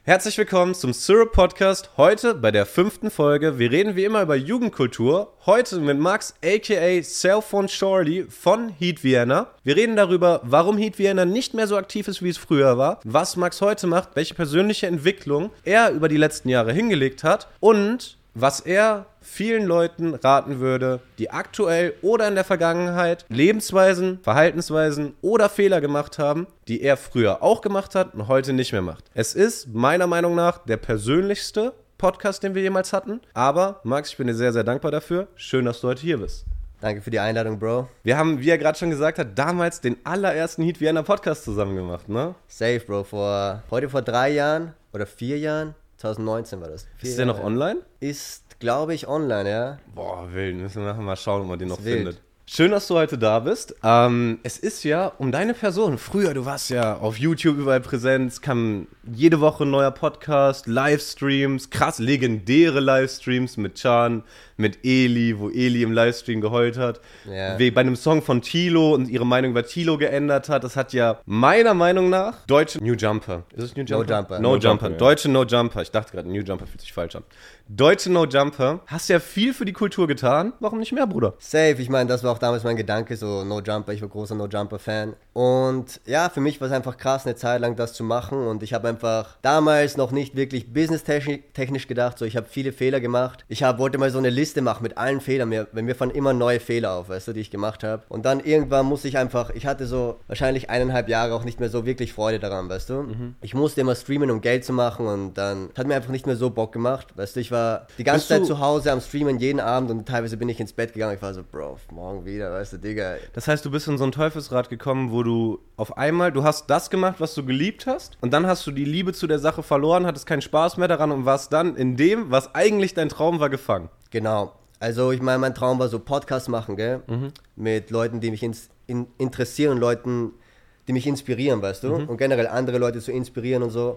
Herzlich willkommen zum Syrup Podcast, heute bei der 5. Folge. Wir reden wie immer über Jugendkultur, heute mit Max aka Cellphone Shorty von Heat Vienna. Wir reden darüber, warum Heat Vienna nicht mehr so aktiv ist, wie es früher war, was Max heute macht, welche persönliche Entwicklung er über die letzten Jahre hingelegt hat und was er vielen Leuten raten würde, die aktuell oder in der Vergangenheit Lebensweisen, Verhaltensweisen oder Fehler gemacht haben, die er früher auch gemacht hat und heute nicht mehr macht. Es ist meiner Meinung nach der persönlichste Podcast, den wir jemals hatten. Aber Max, ich bin dir sehr, sehr dankbar dafür. Schön, dass du heute hier bist. Danke für die Einladung, Bro. Wir haben, wie er gerade schon gesagt hat, damals den allerersten Heat Vienna Podcast zusammen gemacht, ne? Safe, Bro. Heute vor 3 Jahren oder 4 Jahren, 2019 war das. Ist der noch online? Ist, glaube ich, online, ja. Boah, wild. Müssen wir nachher mal schauen, ob man den noch wild. findet. Schön, dass du heute da bist. Es ist ja um deine Person. Früher, du warst ja auf YouTube überall präsent. Es kam jede Woche ein neuer Podcast, Livestreams, krass legendäre Livestreams mit Can, mit Eli, wo Eli im Livestream geheult hat. Ja. Bei einem Song von Tilo und ihre Meinung über Tilo geändert hat. Das hat ja meiner Meinung nach deutsche New Jumper. Ist es New Jumper? No Jumper. Ja. Deutsche No Jumper. Ich dachte gerade, New Jumper fühlt sich falsch an. Deutsche No Jumper. Hast ja viel für die Kultur getan. Warum nicht mehr, Bruder? Safe. Ich meine, das war auch damals mein Gedanke, so No Jumper. Ich war großer No Jumper Fan. Und ja, für mich war es einfach krass, eine Zeit lang das zu machen. Und ich habe einfach damals noch nicht wirklich businesstechnisch gedacht. So, ich habe viele Fehler gemacht. Ich wollte mal so eine Liste machen mit allen Fehlern. Mir fallen immer neue Fehler auf, weißt du, die ich gemacht habe. Und dann irgendwann musste ich hatte so wahrscheinlich 1,5 Jahre auch nicht mehr so wirklich Freude daran, weißt du. Ich musste immer streamen, um Geld zu machen. Und dann hat mir einfach nicht mehr so Bock gemacht, weißt du. Ich war die ganze Zeit zu Hause am Streamen jeden Abend und teilweise bin ich ins Bett gegangen. Ich war so, Bro, morgen wieder, weißt du, Digga. Das heißt, du bist in so ein Teufelsrad gekommen, wo du auf einmal, du hast das gemacht, was du geliebt hast und dann hast du die Liebe zu der Sache verloren, hattest keinen Spaß mehr daran und warst dann in dem, was eigentlich dein Traum war, gefangen. Genau. Also ich meine, mein Traum war so Podcast machen, gell? Mit Leuten, die mich interessieren und Leuten, die mich inspirieren, weißt du? Und generell andere Leute zu inspirieren und so.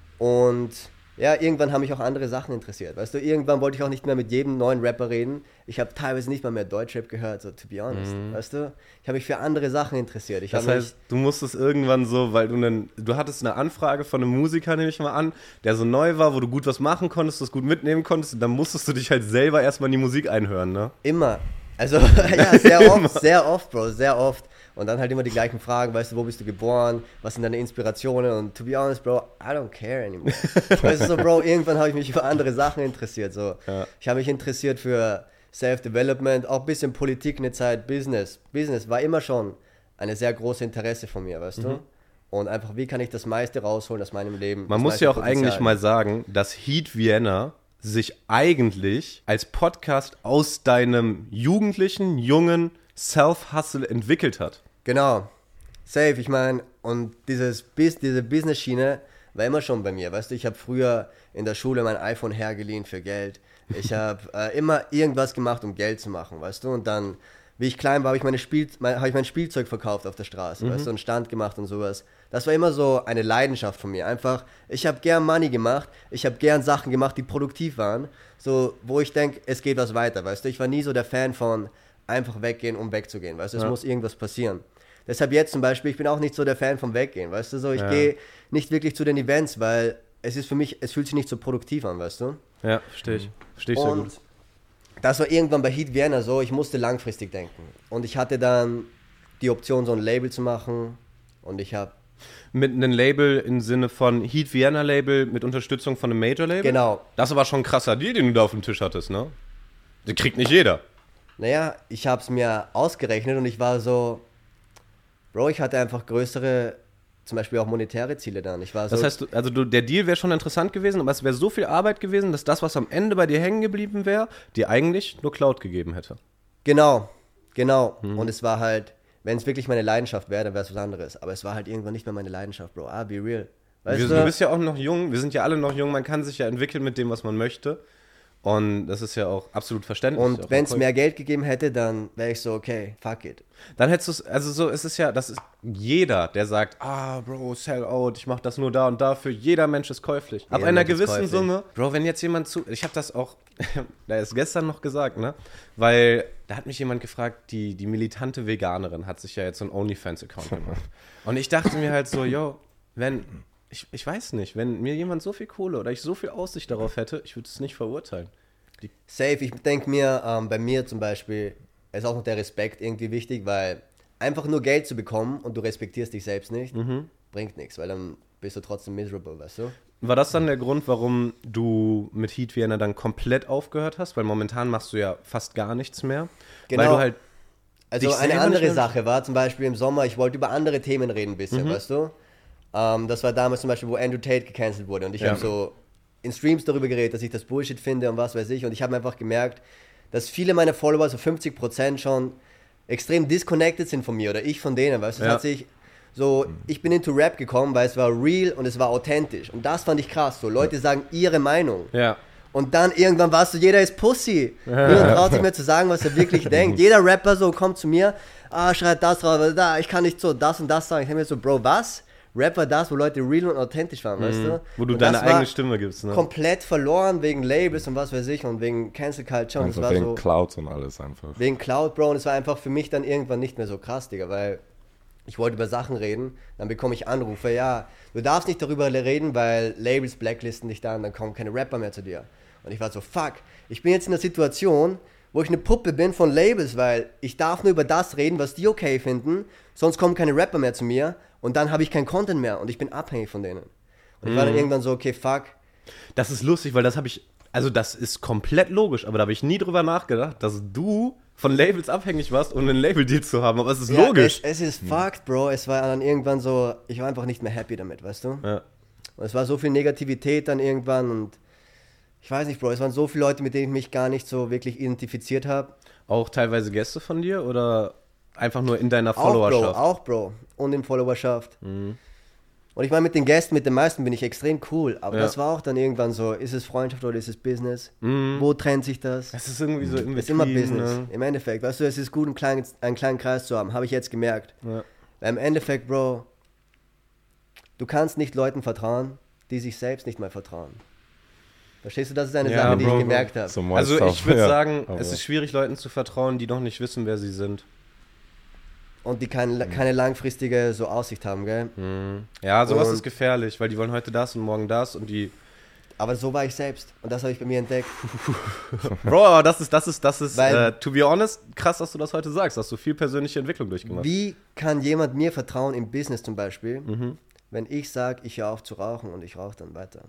Und ja, irgendwann haben mich auch andere Sachen interessiert, weißt du? Irgendwann wollte ich auch nicht mehr mit jedem neuen Rapper reden. Ich habe teilweise nicht mal mehr Deutschrap gehört, so to be honest, weißt du? Ich habe mich für andere Sachen interessiert. Das heißt, du musstest irgendwann so, weil du hattest eine Anfrage von einem Musiker, nehme ich mal an, der so neu war, wo du gut was machen konntest, das gut mitnehmen konntest, und dann musstest du dich halt selber erstmal in die Musik einhören, ne? Immer. Also, ja, sehr oft, Bro, sehr oft. Und dann halt immer die gleichen Fragen, weißt du, wo bist du geboren, was sind deine Inspirationen und to be honest, Bro, I don't care anymore. Weißt du, so, Bro, irgendwann habe ich mich für andere Sachen interessiert, so. Ja. Ich habe mich interessiert für Self-Development, auch ein bisschen Politik eine Zeit, Business. Business war immer schon eine sehr große Interesse von mir, weißt du? Und einfach, wie kann ich das meiste rausholen aus meinem Leben? Man muss ja auch eigentlich mal sagen, dass Heat Vienna sich eigentlich als Podcast aus deinem jugendlichen, jungen Self-Hustle entwickelt hat. Genau, safe, ich meine, und diese Business-Schiene war immer schon bei mir, weißt du, ich habe früher in der Schule mein iPhone hergeliehen für Geld, ich habe immer irgendwas gemacht, um Geld zu machen, weißt du, und dann, wie ich klein war, habe ich mein Spielzeug verkauft auf der Straße, weißt du, und Stand gemacht und sowas. Das war immer so eine Leidenschaft von mir, einfach, ich habe gern Money gemacht, ich habe gern Sachen gemacht, die produktiv waren, so, wo ich denke, es geht was weiter, weißt du, ich war nie so der Fan von einfach weggehen, um wegzugehen, weißt du, es muss irgendwas passieren. Deshalb jetzt zum Beispiel, ich bin auch nicht so der Fan vom Weggehen, weißt du, so, ich gehe nicht wirklich zu den Events, weil es fühlt sich nicht so produktiv an, weißt du. Ja, verstehe ich sehr gut. Das war irgendwann bei Heat Vienna so, ich musste langfristig denken und ich hatte dann die Option, so ein Label zu machen und ich habe mit einem Label im Sinne von Heat Vienna Label mit Unterstützung von einem Major Label? Genau. Das war schon ein krasser Deal, den du da auf dem Tisch hattest, ne? Den kriegt nicht jeder. Naja, ich habe es mir ausgerechnet und ich war so, Bro, ich hatte einfach größere, zum Beispiel auch monetäre Ziele dann. Ich war so, das heißt, also der Deal wäre schon interessant gewesen, aber es wäre so viel Arbeit gewesen, dass das, was am Ende bei dir hängen geblieben wäre, dir eigentlich nur Cloud gegeben hätte. Genau. Und es war halt, wenn es wirklich meine Leidenschaft wäre, dann wäre es was anderes. Aber es war halt irgendwann nicht mehr meine Leidenschaft, Bro. Be real. Weißt du bist ja auch noch jung, wir sind ja alle noch jung, man kann sich ja entwickeln mit dem, was man möchte. Und das ist ja auch absolut verständlich. Und wenn es mehr Geld gegeben hätte, dann wäre ich so, okay, fuck it. Dann hättest du es, also so, es ist ja, das ist jeder, der sagt, Bro, sell out, ich mach das nur da und dafür. Jeder Mensch ist käuflich. Ab einer gewissen Summe, Bro, wenn jetzt jemand ich habe das auch, da ist gestern noch gesagt, ne, weil da hat mich jemand gefragt, die militante Veganerin hat sich ja jetzt so einen OnlyFans-Account gemacht. Und ich dachte mir halt so, wenn ich weiß nicht, wenn mir jemand so viel Kohle oder ich so viel Aussicht darauf hätte, ich würde es nicht verurteilen. Safe, ich denke mir, bei mir zum Beispiel ist auch noch der Respekt irgendwie wichtig, weil einfach nur Geld zu bekommen und du respektierst dich selbst nicht, bringt nichts, weil dann bist du trotzdem miserable, weißt du? War das dann der Grund, warum du mit Heat Vienna dann komplett aufgehört hast? Weil momentan machst du ja fast gar nichts mehr. Genau. Weil du halt Also dich eine selber andere nicht mehr- Sache war zum Beispiel im Sommer, ich wollte über andere Themen reden ein bisschen, weißt du? Das war damals zum Beispiel, wo Andrew Tate gecancelt wurde und ich Ja. habe so in Streams darüber geredet, dass ich das Bullshit finde und was weiß ich und ich habe einfach gemerkt, dass viele meiner Follower, so 50% schon extrem disconnected sind von mir oder ich von denen, weißt du? Es hat sich so, ich bin into Rap gekommen, weil es war real und es war authentisch und das fand ich krass, so Leute sagen ihre Meinung. Ja. Und dann irgendwann warst du, jeder ist Pussy. Niemand traut sich mehr zu sagen, was er wirklich denkt. Jeder Rapper so kommt zu mir, schreit das raus, da, ich kann nicht so das und das sagen. Ich denke mir so, Bro, was? Rap war das, wo Leute real und authentisch waren, weißt du? Wo du und deine das war eigene Stimme gibst, ne? komplett verloren wegen Labels und was weiß ich und wegen Cancel Culture. Und es Einfach war wegen so, Cloud und alles einfach. wegen Cloud, Bro. Und es war einfach für mich dann irgendwann nicht mehr so krass, Digga, weil ich wollte über Sachen reden, dann bekomme ich Anrufe, ja, du darfst nicht darüber reden, weil Labels blacklisten dich dann kommen keine Rapper mehr zu dir. Und ich war so, fuck, ich bin jetzt in einer Situation, wo ich eine Puppe bin von Labels, weil ich darf nur über das reden, was die okay finden, sonst kommen keine Rapper mehr zu mir und dann habe ich keinen Content mehr und ich bin abhängig von denen. Und ich war dann irgendwann so, okay, fuck. Das ist lustig, weil das habe ich, also das ist komplett logisch, aber da habe ich nie drüber nachgedacht, dass du von Labels abhängig warst, um einen Label-Deal zu haben, aber es ist Ja, logisch. Es ist fucked, Bro. Es war dann irgendwann so, ich war einfach nicht mehr happy damit, weißt du? Ja. Und es war so viel Negativität dann irgendwann und ich weiß nicht, Bro, es waren so viele Leute, mit denen ich mich gar nicht so wirklich identifiziert habe. Auch teilweise Gäste von dir oder einfach nur in deiner Auch, Followerschaft? Auch, Bro. Und in Followerschaft. Und ich meine, mit den Gästen, mit den meisten bin ich extrem cool. Aber Ja. das war auch dann irgendwann so, ist es Freundschaft oder ist es Business? Wo trennt sich das? Es ist irgendwie so in Es ist immer between, Business. ne? Im Endeffekt, weißt du, es ist gut, einen kleinen Kreis zu haben. Habe ich jetzt gemerkt. Ja. Weil im Endeffekt, Bro, du kannst nicht Leuten vertrauen, die sich selbst nicht mal vertrauen. Verstehst du, das ist eine Ja, Sache, die Bro, ich Bro. gemerkt habe. So Also ich würde ja, sagen, aber- es ist schwierig, Leuten zu vertrauen, die noch nicht wissen, wer sie sind. Und die keine langfristige so Aussicht haben, gell? Ja, sowas Und- ist gefährlich, weil die wollen heute das und morgen das und die... Aber so war ich selbst. Und das habe ich bei mir entdeckt. Bro, aber das ist Weil- to be honest, krass, dass du das heute sagst. Hast du viel persönliche Entwicklung durchgemacht. Wie kann jemand mir vertrauen im Business zum Beispiel, wenn ich sage, ich höre auf zu rauchen und ich rauche dann weiter?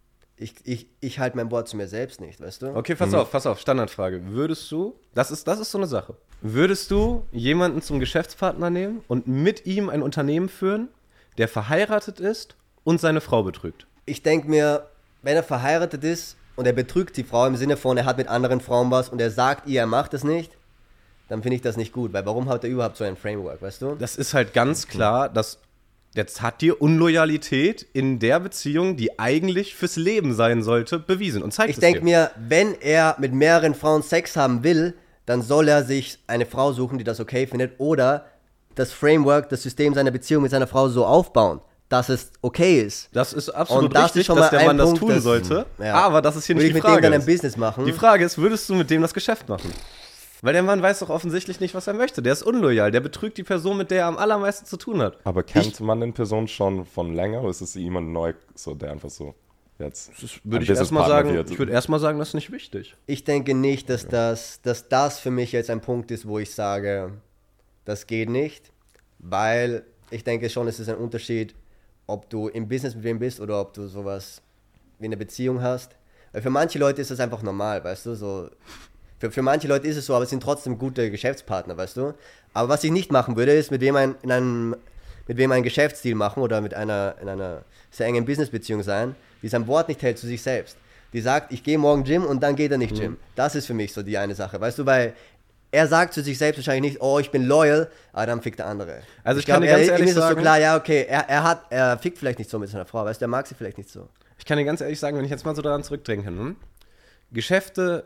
Ich halte mein Wort zu mir selbst nicht, weißt du? Okay, pass auf, Standardfrage. Würdest du, das ist so eine Sache, würdest du jemanden zum Geschäftspartner nehmen und mit ihm ein Unternehmen führen, der verheiratet ist und seine Frau betrügt? Ich denke mir, wenn er verheiratet ist und er betrügt die Frau im Sinne von, er hat mit anderen Frauen was und er sagt ihr, er macht es nicht, dann finde ich das nicht gut, weil warum hat er überhaupt so ein Framework, weißt du? Das ist halt ganz klar, dass jetzt hat dir Unloyalität in der Beziehung, die eigentlich fürs Leben sein sollte, bewiesen und zeigt Ich es denke dir. mir, wenn er mit mehreren Frauen Sex haben will, dann soll er sich eine Frau suchen, die das okay findet oder das Framework, das System seiner Beziehung mit seiner Frau so aufbauen, dass es okay ist. Das ist absolut Und das richtig, ist schon dass mal der Mann ein das Punkt, tun das- sollte, ja. aber das ist hier Würde nicht ich die mit dem Frage. dann ein Business machen? Die Frage ist, würdest du mit dem das Geschäft machen? Weil der Mann weiß doch offensichtlich nicht, was er möchte. Der ist unloyal, der betrügt die Person, mit der er am allermeisten zu tun hat. Aber kennt man den Person schon von länger oder ist es jemand neu, so der einfach so jetzt Würde ein ich erstmal Businesspartner sagen, wird? ich würde erstmal sagen, das ist nicht wichtig. Ich denke nicht, dass das für mich jetzt ein Punkt ist, wo ich sage, das geht nicht, weil ich denke schon, es ist ein Unterschied, ob du im Business mit wem bist oder ob du sowas wie eine Beziehung hast. Weil für manche Leute ist das einfach normal, weißt du, so. Für manche Leute ist es so, aber es sind trotzdem gute Geschäftspartner, weißt du. Aber was ich nicht machen würde, ist mit wem einen Geschäftsdeal machen oder in einer sehr engen Businessbeziehung sein, die sein Wort nicht hält zu sich selbst. Die sagt, ich gehe morgen Gym und dann geht er nicht Gym. Das ist für mich so die eine Sache, weißt du, weil er sagt zu sich selbst wahrscheinlich nicht, oh, ich bin loyal, aber dann fickt der andere. Also ich kann dir ganz ehrlich ihm ist es sagen- so klar, ja, okay, er fickt vielleicht nicht so mit seiner Frau, weißt du, er mag sie vielleicht nicht so. Ich kann dir ganz ehrlich sagen, wenn ich jetzt mal so daran zurückdenke, Geschäfte,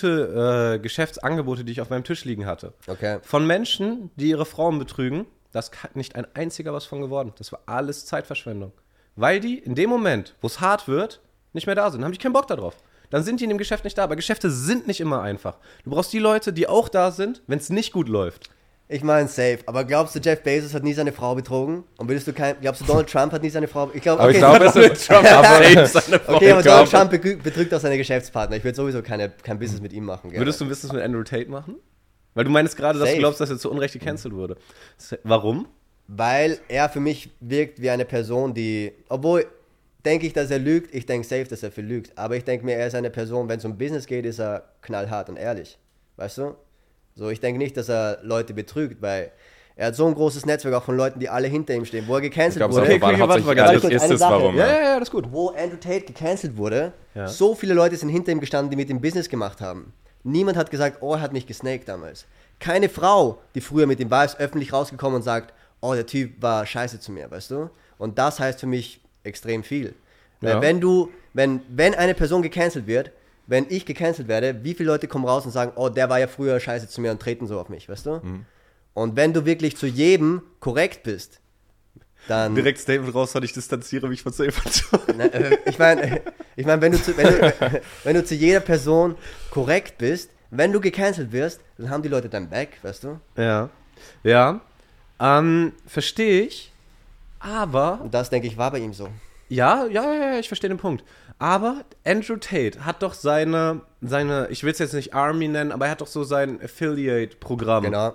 gute Geschäftsangebote, die ich auf meinem Tisch liegen hatte, Okay. von Menschen, die ihre Frauen betrügen, das hat nicht ein einziger was von geworden. Das war alles Zeitverschwendung. Weil die in dem Moment, wo es hart wird, nicht mehr da sind. Dann haben die keinen Bock darauf. Dann sind die in dem Geschäft nicht da. Aber Geschäfte sind nicht immer einfach. Du brauchst die Leute, die auch da sind, wenn es nicht gut läuft. Ich meine, safe. Aber glaubst du, Jeff Bezos hat nie seine Frau betrogen? Und glaubst du, Donald Trump hat nie seine Frau... Aber ich glaube, es ist... Trump seine Frau. Okay, aber Donald Trump betrügt auch seine Geschäftspartner. Ich würde sowieso kein Business mit ihm machen. Gerne. Würdest du ein Business mit Andrew Tate machen? Weil du meinst gerade, dass du Safe. glaubst, dass er zu Unrecht gecancelt wurde. Warum? Weil er für mich wirkt wie eine Person, die... Obwohl, denke ich, dass er lügt. Ich denke safe, dass er viel lügt. Aber ich denke mir, er ist eine Person, wenn es um Business geht, ist er knallhart und ehrlich. Weißt du? So, ich denke nicht, dass er Leute betrügt, weil er hat so ein großes Netzwerk auch von Leuten, die alle hinter ihm stehen. Wo er gecancelt wurde... Okay, warte mal ganz kurz. kurz, Ist es warum? Ja, das ist gut. Wo Andrew Tate gecancelt wurde, Ja. so viele Leute sind hinter ihm gestanden, die mit ihm Business gemacht haben. Niemand hat gesagt, oh, er hat mich gesnaked damals. Keine Frau, die früher mit ihm war, ist öffentlich rausgekommen und sagt, oh, der Typ war scheiße zu mir, weißt du? Und das heißt für mich extrem viel. Ja. Weil wenn eine Person gecancelt wird, wenn ich gecancelt werde, wie viele Leute kommen raus und sagen, oh, der war ja früher scheiße zu mir und treten so auf mich, weißt du? Und wenn du wirklich zu jedem korrekt bist, dann... Direkt Statement raus, ich distanziere mich von Safe. Ich meine, wenn du zu jeder Person korrekt bist, wenn du gecancelt wirst, dann haben die Leute dein Back, weißt du? Ja. Verstehe ich. Aber, Und das, denke ich, war bei ihm so. ja, ich verstehe den Punkt. Aber Andrew Tate hat doch seine, ich will es jetzt nicht Army nennen, aber er hat doch so sein Affiliate-Programm. Genau.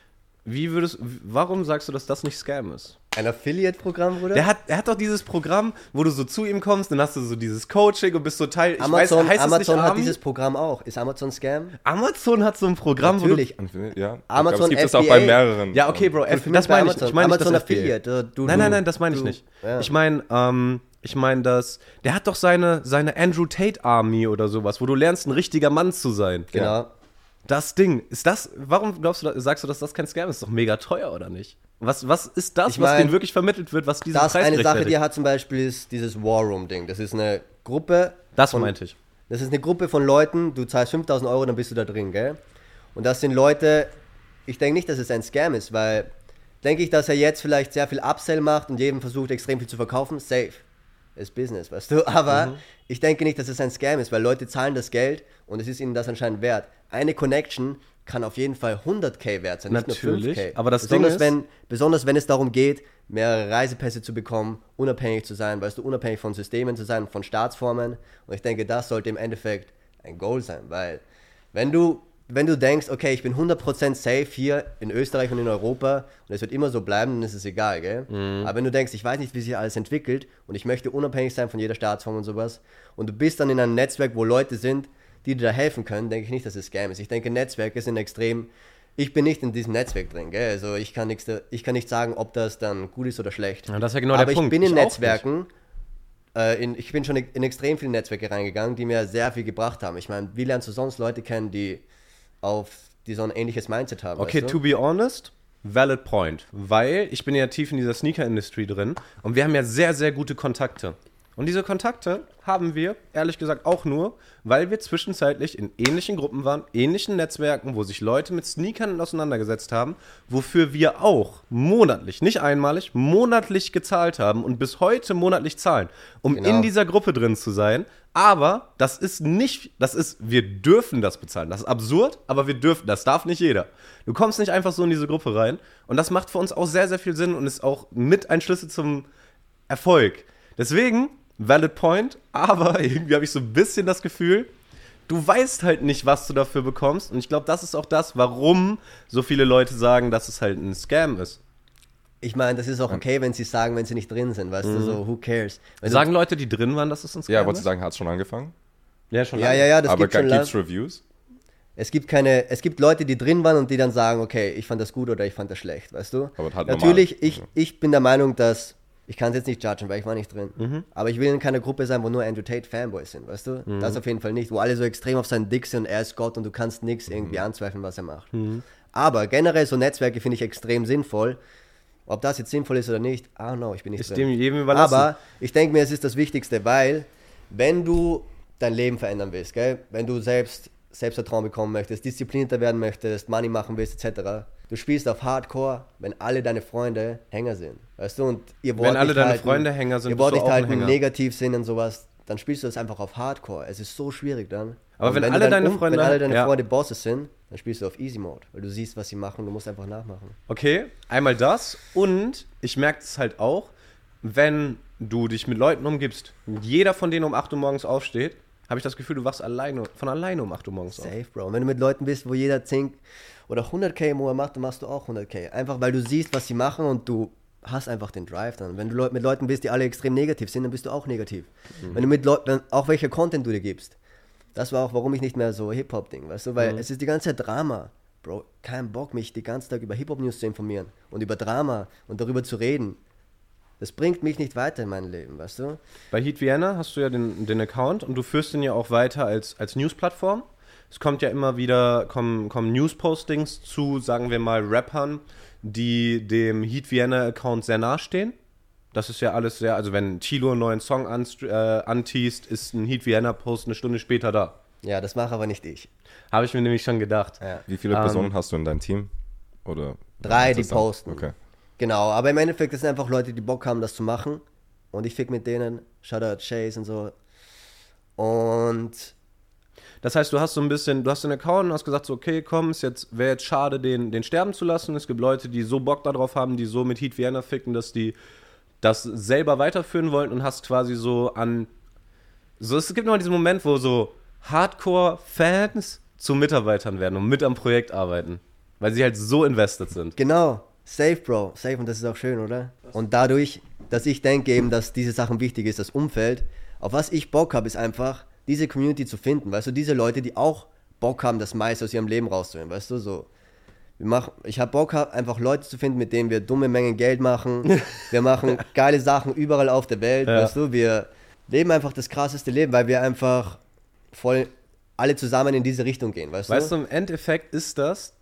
Warum sagst du, dass das nicht Scam ist? Ein Affiliate-Programm, Bruder? Er hat doch dieses Programm, wo du so zu ihm kommst, dann hast du so dieses Coaching und bist so Teil. Amazon heißt es nicht hat Army? dieses Programm auch. Ist Amazon Scam? Amazon hat so ein Programm, Natürlich. Ja, Amazon es gibt es auch FBA. bei mehreren. wo du. Ja, okay, Bro, Für mich das bei meine ich. Amazon. Ich meine nicht Amazon das FBA. Affiliate. Nein, das meine ich nicht. Ja. Ich meine, dass der hat doch seine Andrew Tate Army oder sowas, wo du lernst, ein richtiger Mann zu sein. Genau. Das Ding, warum sagst du, dass das kein Scam ist? Ist doch mega teuer, oder nicht? Was ist das, Ich was mein, denen wirklich vermittelt wird, was diesen Das Preis eine Sache, rechtfertigt? die er hat zum Beispiel, ist dieses War Room-Ding. Das ist eine Gruppe. Das von- meinte ich. Das ist eine Gruppe von Leuten, du zahlst 5.000 Euro, dann bist du da drin, gell? Und das sind Leute, ich denke nicht, dass es ein Scam ist, weil denke ich, dass er jetzt vielleicht sehr viel Upsell macht und jedem versucht, extrem viel zu verkaufen, safe. Ist Business, weißt du? Aber ich denke nicht, dass es ein Scam ist, weil Leute zahlen das Geld und es ist ihnen das anscheinend wert. Eine Connection kann auf jeden Fall 100.000 wert sein, nicht Natürlich, nur 5.000. aber das Ding ist- Besonders wenn es darum geht, mehrere Reisepässe zu bekommen, unabhängig zu sein, weißt du, unabhängig von Systemen zu sein, von Staatsformen. Und ich denke, das sollte im Endeffekt ein Goal sein, weil wenn du denkst, okay, ich bin 100% safe hier in Österreich und in Europa und es wird immer so bleiben, dann ist es egal, gell? Aber wenn du denkst, ich weiß nicht, wie sich alles entwickelt und ich möchte unabhängig sein von jeder Staatsform und sowas und du bist dann in einem Netzwerk, wo Leute sind, die dir da helfen können, denke ich nicht, dass es Scam ist. Ich denke, Netzwerke sind extrem... Ich bin nicht in diesem Netzwerk drin, gell? Also ich kann nicht sagen, ob das dann gut ist oder schlecht. Ja, das ist ja genau Aber der Punkt. ich bin in Ich auch Netzwerken, ich bin schon in extrem viele Netzwerke reingegangen, die mir sehr viel gebracht haben. Ich meine, wie lernst du sonst Leute kennen, die so ein ähnliches Mindset haben? Okay, weißt to du? be honest, valid point. Weil ich bin ja tief in dieser Sneaker-Industrie drin und wir haben ja sehr, sehr gute Kontakte. Und diese Kontakte haben wir, ehrlich gesagt, auch nur, weil wir zwischenzeitlich in ähnlichen Gruppen waren, ähnlichen Netzwerken, wo sich Leute mit Sneakern auseinandergesetzt haben, wofür wir auch monatlich, nicht einmalig, monatlich gezahlt haben und bis heute monatlich zahlen, um Genau. in dieser Gruppe drin zu sein. Aber wir dürfen das bezahlen. Das ist absurd, aber wir dürfen, das darf nicht jeder. Du kommst nicht einfach so in diese Gruppe rein und das macht für uns auch sehr, sehr viel Sinn und ist auch mit ein Schlüssel zum Erfolg. Deswegen, valid point, aber irgendwie habe ich so ein bisschen das Gefühl, du weißt halt nicht, was du dafür bekommst und ich glaube, das ist auch das, warum so viele Leute sagen, dass es halt ein Scam ist. Ich meine, das ist auch okay, wenn sie sagen, wenn sie nicht drin sind, weißt du, so, who cares? Wenn du- Sagen Leute, die drin waren, dass es ein Scam Ja, wolltest ist? du sagen, hat es schon angefangen? Ja, schon Ja, das Aber gibt schon gibt es lang. Reviews? Es gibt Leute, die drin waren und die dann sagen, okay, ich fand das gut oder ich fand das schlecht, weißt du? Aber halt Natürlich, normal. ich bin der Meinung, dass, ich kann es jetzt nicht judgen, weil ich war nicht drin, Mhm. aber ich will in keiner Gruppe sein, wo nur Andrew Tate Fanboys sind, weißt du? Das auf jeden Fall nicht, wo alle so extrem auf seinen Dick sind und er ist Gott und du kannst nichts irgendwie anzweifeln, was er macht. Aber generell so Netzwerke finde ich extrem sinnvoll. Ob das jetzt sinnvoll ist oder nicht, I don't know, ich bin nicht Ist drin. dem jedem überlassen. Aber ich denke mir, es ist das Wichtigste, weil wenn du dein Leben verändern willst, gell? Wenn du Selbstvertrauen bekommen möchtest, disziplinierter werden möchtest, Money machen willst, etc. Du spielst auf Hardcore, wenn alle deine Freunde Hänger sind, weißt du? Und ihr Wort Wenn alle nicht deine halten, Freunde Hänger sind, ihr bist Wort du nicht auch ein halten, Hänger. negativ sind und sowas, dann spielst du das einfach auf Hardcore. Es ist so schwierig dann. Aber Und wenn du alle dann deine Freunde... Wenn alle deine ja. Freunde Bosses sind, dann spielst du auf Easy Mode, weil du siehst, was sie machen, du musst einfach nachmachen. Okay, einmal das und ich merke es halt auch, wenn du dich mit Leuten umgibst, jeder von denen um 8 Uhr morgens aufsteht, habe ich das Gefühl, du wachst von alleine um 8 Uhr morgens auf. Safe, Bro. Und wenn du mit Leuten bist, wo jeder 10 oder 100k im Monat macht, dann machst du auch 100k. Einfach, weil du siehst, was sie machen und du hast einfach den Drive dann. Wenn du mit Leuten bist, die alle extrem negativ sind, dann bist du auch negativ. Wenn du mit Leuten, auch welcher Content du dir gibst. Das war auch, warum ich nicht mehr so Hip-Hop-Ding, weißt du? Weil es ist die ganze Zeit Drama. Bro, kein Bock, mich den ganzen Tag über Hip-Hop-News zu informieren und über Drama und darüber zu reden. Das bringt mich nicht weiter in meinem Leben, weißt du? Bei Heat Vienna hast du ja den Account und du führst den ja auch weiter als News-Plattform. Es kommt ja immer wieder, kommen News-Postings zu, sagen wir mal, Rappern, die dem Heat Vienna-Account sehr nahestehen. Das ist ja alles sehr, also wenn Tilo einen neuen Song anteast, ist ein Heat Vienna-Post eine Stunde später da. Ja, das mache aber nicht ich. Habe ich mir nämlich schon gedacht. Ja. Wie viele Personen hast du in deinem Team? Oder 3, die zusammen? posten. Okay. Genau, aber im Endeffekt, das sind einfach Leute, die Bock haben, das zu machen. Und ich fick mit denen, Shoutout Chase und so. Und Das heißt, du hast so ein bisschen, du hast den Account und hast gesagt, so, okay, komm, wäre jetzt schade, den sterben zu lassen. Es gibt Leute, die so Bock darauf haben, die so mit Heat Vienna ficken, dass die das selber weiterführen wollen und hast quasi es gibt immer diesen Moment, wo so Hardcore-Fans zu Mitarbeitern werden und mit am Projekt arbeiten, weil sie halt so invested sind. genau, safe, Bro, safe. Und das ist auch schön, oder? Und dadurch, dass ich denke eben, dass diese Sachen wichtig ist, das Umfeld, auf was ich Bock habe, ist einfach, diese Community zu finden, weißt du, diese Leute, die auch Bock haben, das meiste aus ihrem Leben rauszuholen, weißt du, so. Ich habe Bock, einfach Leute zu finden, mit denen wir dumme Mengen Geld machen. Wir machen geile Sachen überall auf der Welt, weißt du. Wir leben einfach das krasseste Leben, weil wir einfach voll alle zusammen in diese Richtung gehen, weißt du. Weißt du, im Endeffekt ist das,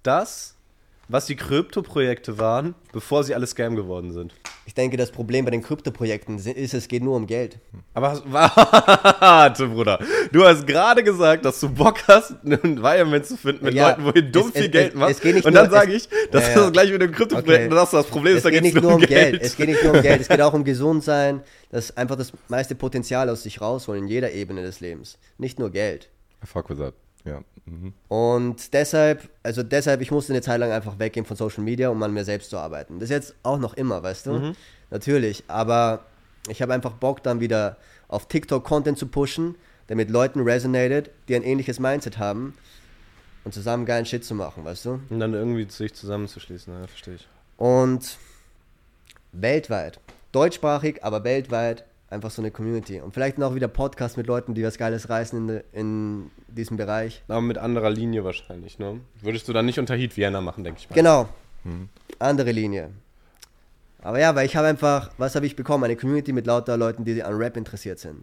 was die Krypto-Projekte waren, bevor sie alle Scam geworden sind. Ich denke, das Problem bei den Krypto-Projekten ist, es geht nur um Geld. Aber warte, Bruder. Du hast gerade gesagt, dass du Bock hast, ein Environment zu finden mit Leuten, wo ihr dumm viel Geld macht. Und dann sage ich, das ist das gleiche mit dem Krypto-Projekten, dass das Problem ist, da geht es nur um Geld. Es geht nicht nur um Geld, es geht auch um Gesundsein, das einfach das meiste Potenzial aus sich rausholen in jeder Ebene des Lebens. Nicht nur Geld. Fuck with that. Ja. Und deshalb, ich musste eine Zeit lang einfach weggehen von Social Media, um an mir selbst zu arbeiten. Das ist jetzt auch noch immer, weißt du? Natürlich, aber ich habe einfach Bock, dann wieder auf TikTok Content zu pushen, der mit Leuten resonated, die ein ähnliches Mindset haben und zusammen geilen Shit zu machen, weißt du? Und dann irgendwie sich zusammenzuschließen, ja, verstehe ich. Und weltweit, deutschsprachig, aber weltweit, einfach so eine Community. Und vielleicht noch wieder Podcast mit Leuten, die was Geiles reißen in diesem Bereich. Aber mit anderer Linie wahrscheinlich, ne? Würdest du dann nicht unter Heat Vienna machen, denke ich mal. Genau. Andere Linie. Aber ja, weil ich habe einfach, was habe ich bekommen? Eine Community mit lauter Leuten, die an Rap interessiert sind.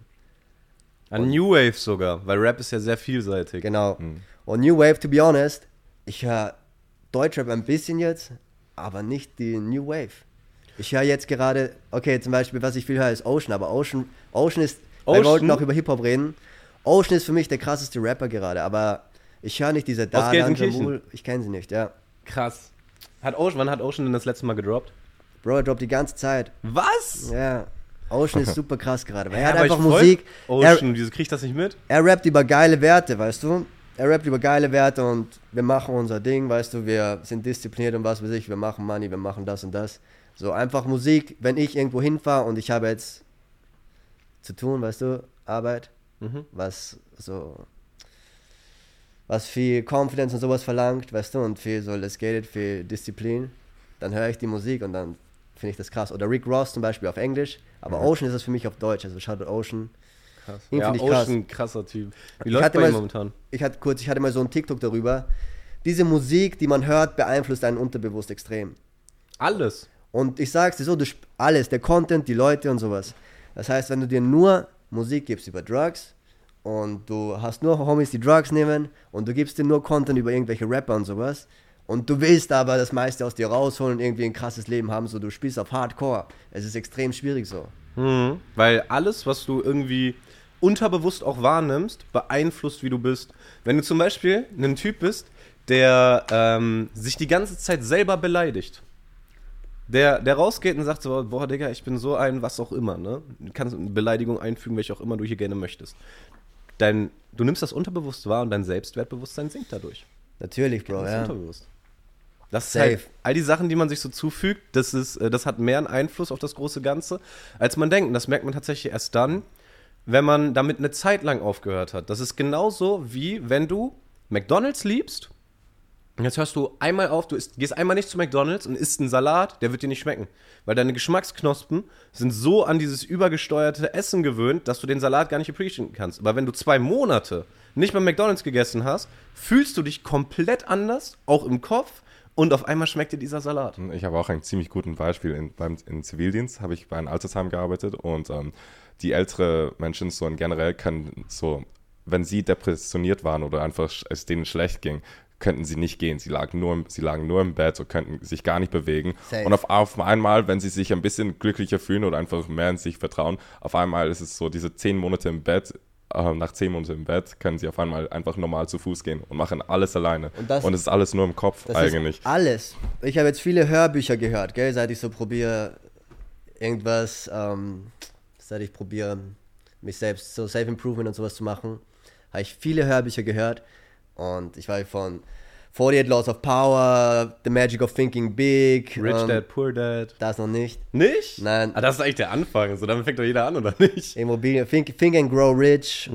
An New Wave sogar, weil Rap ist ja sehr vielseitig. Genau. Und New Wave, to be honest, ich höre Deutschrap ein bisschen jetzt, aber nicht die New Wave. Ich höre jetzt gerade, okay, zum Beispiel, was ich viel höre, ist Ocean, aber Ocean ist, wir wollten noch über Hip-Hop reden. Ocean ist für mich der krasseste Rapper gerade, aber ich höre nicht diese Aus Gelsenkirchen? Ich kenne sie nicht, ja. Krass. Wann hat Ocean denn das letzte Mal gedroppt? Bro, er droppt die ganze Zeit. Was? Ja. Ocean ist super krass gerade, weil Ja, er hat aber einfach ich folg Musik. Ocean, wieso krieg ich das nicht mit? Er rappt über geile Werte, weißt du? Er rappt über geile Werte und wir machen unser Ding, weißt du? Wir sind diszipliniert und was weiß ich, wir machen Money, wir machen das und das. So einfach Musik, wenn ich irgendwo hinfahre und ich habe jetzt zu tun, weißt du, Arbeit, was viel Confidence und sowas verlangt, weißt du, und viel so let's get it, viel Disziplin, dann höre ich die Musik und dann finde ich das krass. Oder Rick Ross zum Beispiel auf Englisch, aber Ocean ist das für mich auf Deutsch, also Shoutout Ocean. Krass. Ihn Ja, find ich krass. Ocean, krasser Typ. Wie Ich läuft hatte bei ihm mal- momentan? Ich hatte mal so ein TikTok darüber. Diese Musik, die man hört, beeinflusst einen unterbewusst extrem. Alles. Und ich sag's dir so, alles, der Content, die Leute und sowas. Das heißt, wenn du dir nur Musik gibst über Drugs und du hast nur Homies, die Drugs nehmen und du gibst dir nur Content über irgendwelche Rapper und sowas und du willst aber das meiste aus dir rausholen und irgendwie ein krasses Leben haben, so du spielst auf Hardcore. Es ist extrem schwierig so. Weil alles, was du irgendwie unterbewusst auch wahrnimmst, beeinflusst, wie du bist. Wenn du zum Beispiel ein Typ bist, der sich die ganze Zeit selber beleidigt, der rausgeht und sagt so, boah, Digga, ich bin so ein was auch immer, ne? Du kannst eine Beleidigung einfügen, welche auch immer du hier gerne möchtest. du nimmst das unterbewusst wahr und dein Selbstwertbewusstsein sinkt dadurch. Natürlich, Bro, Das ist ja. unterbewusst. Das ist Safe. halt, all die Sachen, die man sich so zufügt, das hat mehr einen Einfluss auf das große Ganze, als man denkt. Und das merkt man tatsächlich erst dann, wenn man damit eine Zeit lang aufgehört hat. Das ist genauso wie, wenn du McDonald's liebst. Und jetzt hörst du einmal auf, gehst einmal nicht zu McDonald's und isst einen Salat, der wird dir nicht schmecken. Weil deine Geschmacksknospen sind so an dieses übergesteuerte Essen gewöhnt, dass du den Salat gar nicht appreciaten kannst. Aber wenn du 2 Monate nicht bei McDonald's gegessen hast, fühlst du dich komplett anders, auch im Kopf, und auf einmal schmeckt dir dieser Salat. Ich habe auch ein ziemlich gutes Beispiel. Im Zivildienst habe ich bei einem Altersheim gearbeitet und die ältere Menschen so generell können so, wenn sie depressioniert waren oder einfach es denen schlecht ging, könnten sie nicht gehen. Sie lagen nur im Bett und könnten sich gar nicht bewegen. Safe. Und auf einmal, wenn sie sich ein bisschen glücklicher fühlen oder einfach mehr in sich vertrauen, auf einmal ist es so, diese 10 Monate im Bett, nach 10 Monaten im Bett, können sie auf einmal einfach normal zu Fuß gehen und machen alles alleine. Und es ist alles nur im Kopf Das eigentlich. ist alles. Ich habe jetzt viele Hörbücher gehört, gell, seit ich so probiere, irgendwas, seit ich probiere, mich selbst so Self-Improvement und sowas zu machen, habe ich viele Hörbücher gehört und ich war von 48 Laws of Power, The Magic of Thinking Big. Rich Dad, Poor Dad. Das noch nicht. Nicht? Nein. Ah, das ist eigentlich der Anfang. So, damit fängt doch jeder an, oder nicht? Immobilien, think and Grow Rich.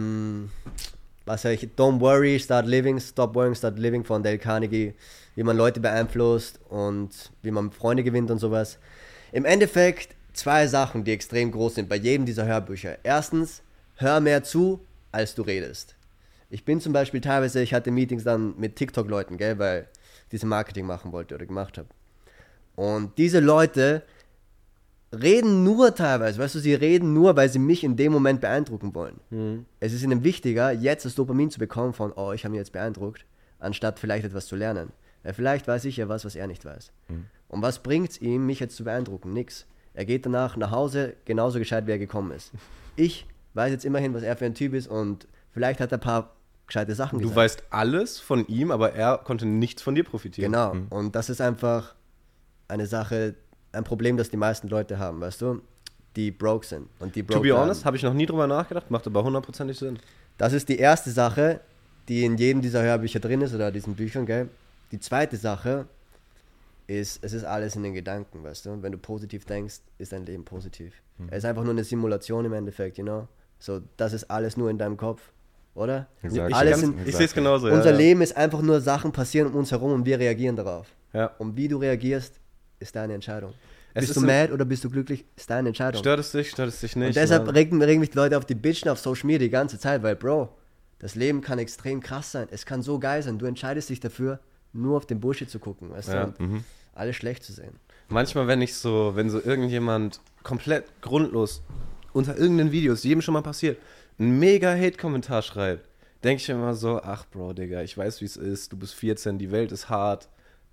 Was höre ich? Don't Worry, Start Living, Stop Worrying, Start Living von Dale Carnegie. Wie man Leute beeinflusst und wie man Freunde gewinnt und sowas. Im Endeffekt 2 Sachen, die extrem groß sind bei jedem dieser Hörbücher. Erstens, hör mehr zu, als du redest. Ich bin zum Beispiel teilweise, ich hatte Meetings dann mit TikTok-Leuten, gell, weil ich diese Marketing machen wollte oder gemacht habe. Und diese Leute reden nur teilweise, weißt du, sie reden nur, weil sie mich in dem Moment beeindrucken wollen. Es ist ihnen wichtiger, jetzt das Dopamin zu bekommen von, oh, ich habe ihn jetzt beeindruckt, anstatt vielleicht etwas zu lernen. Weil vielleicht weiß ich ja was er nicht weiß. Und was bringt es ihm, mich jetzt zu beeindrucken? Nix. Er geht danach nach Hause genauso gescheit, wie er gekommen ist. Ich weiß jetzt immerhin, was er für ein Typ ist und vielleicht hat er ein paar gescheite Sachen gesagt. Du weißt alles von ihm, aber er konnte nichts von dir profitieren. Genau. Und das ist einfach eine Sache, ein Problem, das die meisten Leute haben, weißt du? Die broke sind. Und die broke To be honest, habe ich noch nie drüber nachgedacht, macht aber 100% Sinn. Das ist die erste Sache, die in jedem dieser Hörbücher drin ist oder diesen Büchern, gell? Die zweite Sache ist, es ist alles in den Gedanken, weißt du? Und wenn du positiv denkst, ist dein Leben positiv. Es ist einfach nur eine Simulation im Endeffekt, you know? So, das ist alles nur in deinem Kopf, oder? Exakt. Ich sehe es genauso. Unser ja. Leben ist einfach nur Sachen passieren um uns herum und wir reagieren darauf. Ja. Und wie du reagierst, ist deine Entscheidung. Es Bist ist du ein- mad oder bist du glücklich, ist deine Entscheidung. Stört es dich nicht? Und deshalb Mann. regen mich die Leute auf die Bitchen auf Social Media die ganze Zeit, weil, Bro, das Leben kann extrem krass sein. Es kann so geil sein. Du entscheidest dich dafür, nur auf den Bullshit zu gucken, weißt Ja. du, und alles schlecht zu sehen. Manchmal, wenn so irgendjemand komplett grundlos unter irgendeinen Videos, jedem schon mal passiert, einen mega Hate-Kommentar schreibt, denke ich immer so, ach Bro, Digga, ich weiß, wie es ist, du bist 14, die Welt ist hart,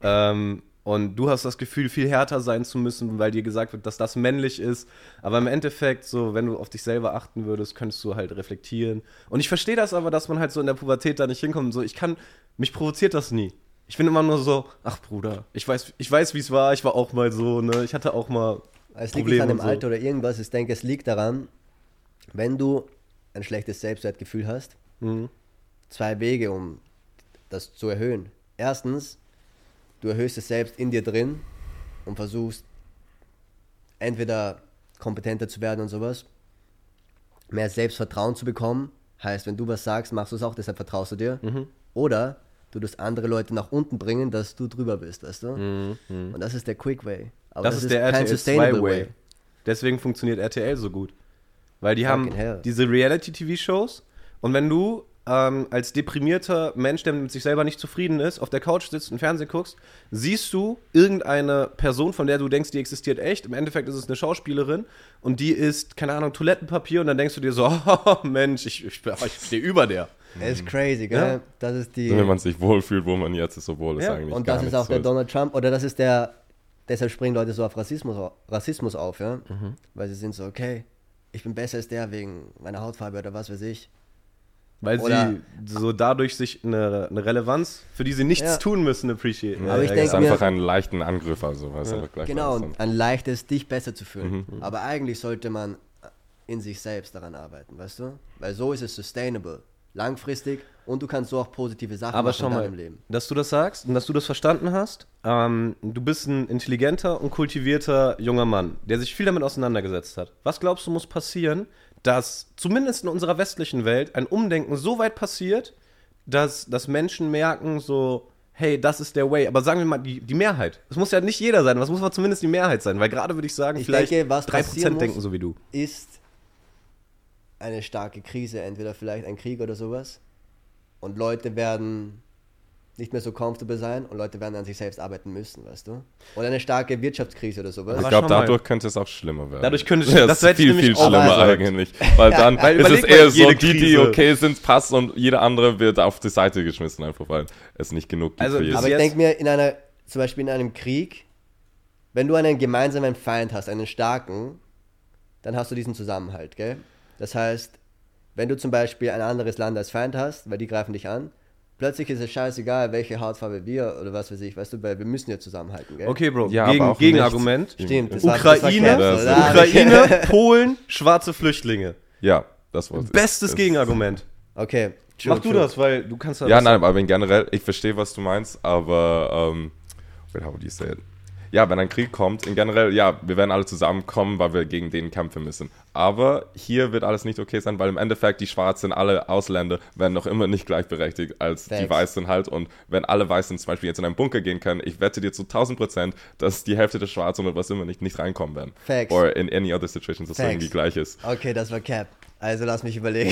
und du hast das Gefühl, viel härter sein zu müssen, weil dir gesagt wird, dass das männlich ist, aber im Endeffekt, so, wenn du auf dich selber achten würdest, könntest du halt reflektieren. Und ich verstehe das aber, dass man halt so in der Pubertät da nicht hinkommt, so, mich provoziert das nie. Ich bin immer nur so, ach Bruder, ich weiß, wie es war, ich war auch mal so, ne, ich hatte auch mal Es liegt Probleme nicht an dem und so. Alter oder irgendwas. Ich denke, es liegt daran, wenn du ein schlechtes Selbstwertgefühl hast, 2 Wege, um das zu erhöhen. Erstens, du erhöhst es selbst in dir drin und versuchst entweder kompetenter zu werden und sowas, mehr Selbstvertrauen zu bekommen. Heißt, wenn du was sagst, machst du es auch, deshalb vertraust du dir. Oder du tust andere Leute nach unten bringen, dass du drüber bist, weißt du? Und das ist der Quick Way. Aber Das ist der kein RTL sustainable 2 Way. Deswegen funktioniert RTL so gut. Weil die haben Fucking hell. diese Reality-TV-Shows und wenn du als deprimierter Mensch, der mit sich selber nicht zufrieden ist, auf der Couch sitzt und Fernsehen guckst, siehst du irgendeine Person, von der du denkst, die existiert echt. Im Endeffekt ist es eine Schauspielerin und die isst, keine Ahnung, Toilettenpapier und dann denkst du dir so, oh Mensch, ich stehe über der. Es ist crazy, gell? Ja. Das ist die... Wenn man sich wohlfühlt, wo man jetzt ist, obwohl es Ja, eigentlich Und gar das ist nicht auch so der Donald Trump, oder das ist der, deshalb springen Leute so auf Rassismus auf, ja? Weil sie sind so, okay, ich bin besser als der wegen meiner Hautfarbe oder was weiß ich. Weil Oder- sie so dadurch sich eine Relevanz, für die sie nichts Ja. tun müssen, appreciaten. Aber ich Es denk ist mir- einfach einen leichten Angriff, also was aber gleich Genau, war es und ein leichtes, dich besser zu fühlen. Aber eigentlich sollte man in sich selbst daran arbeiten, weißt du? Weil so ist es sustainable, langfristig und du kannst so auch positive Sachen Aber machen schau in mal, deinem Leben. dass du das sagst und dass du das verstanden hast. Du bist ein intelligenter und kultivierter junger Mann, der sich viel damit auseinandergesetzt hat. Was glaubst du, muss passieren, dass zumindest in unserer westlichen Welt ein Umdenken so weit passiert, dass Menschen merken so, hey, das ist der Way. Aber sagen wir mal, die Mehrheit. Es muss ja nicht jeder sein, aber es muss aber zumindest die Mehrheit sein. Weil gerade würde ich sagen, Ich vielleicht denke, was 3% passieren denken muss, so wie du. ist eine starke Krise, entweder vielleicht ein Krieg oder sowas. Und Leute werden nicht mehr so comfortable sein und Leute werden an sich selbst arbeiten müssen, weißt du? Oder eine starke Wirtschaftskrise oder sowas. Ich Aber glaube, schau mal. dadurch könnte es auch schlimmer werden. Dadurch könnte es- ja, das ist hätte ich viel, nämlich viel auch schlimmer gesagt. eigentlich. Weil dann Weil ist es überleg mal, eher so, jede die Krise. okay sind, passt und jeder andere wird auf die Seite geschmissen, einfach weil es nicht genug gibt Also, für jeden. Aber ich jetzt- denke mir, zum Beispiel in einem Krieg, wenn du einen gemeinsamen Feind hast, einen starken, dann hast du diesen Zusammenhalt, gell? Das heißt, wenn du zum Beispiel ein anderes Land als Feind hast, weil die greifen dich an, plötzlich ist es scheißegal, welche Hautfarbe wir oder was weiß ich, weißt du, weil wir müssen ja zusammenhalten, gell? Okay, Bro, Ja, aber auch Gegenargument. Stimmt, das Ukraine, war das- oder? Ukraine, Polen, schwarze Flüchtlinge. Ja, das wollte ich. Bestes Das- Gegenargument. Okay, Mach du das, weil du kannst Ja, nein, aber generell, ich verstehe, was du meinst, aber, wait, how would you say it? Ja, wenn ein Krieg kommt, in generell, ja, wir werden alle zusammenkommen, weil wir gegen den kämpfen müssen. Aber hier wird alles nicht okay sein, weil im Endeffekt die Schwarzen, alle Ausländer, werden noch immer nicht gleichberechtigt als die Facts. Weißen halt. Und wenn alle Weißen zum Beispiel jetzt in einen Bunker gehen können, ich wette dir zu 1000%, dass die Hälfte der Schwarzen oder was immer nicht reinkommen werden. Facts. Or in any other situation, dass es Facts. irgendwie gleich ist. Okay, das war Cap. Also lass mich überlegen.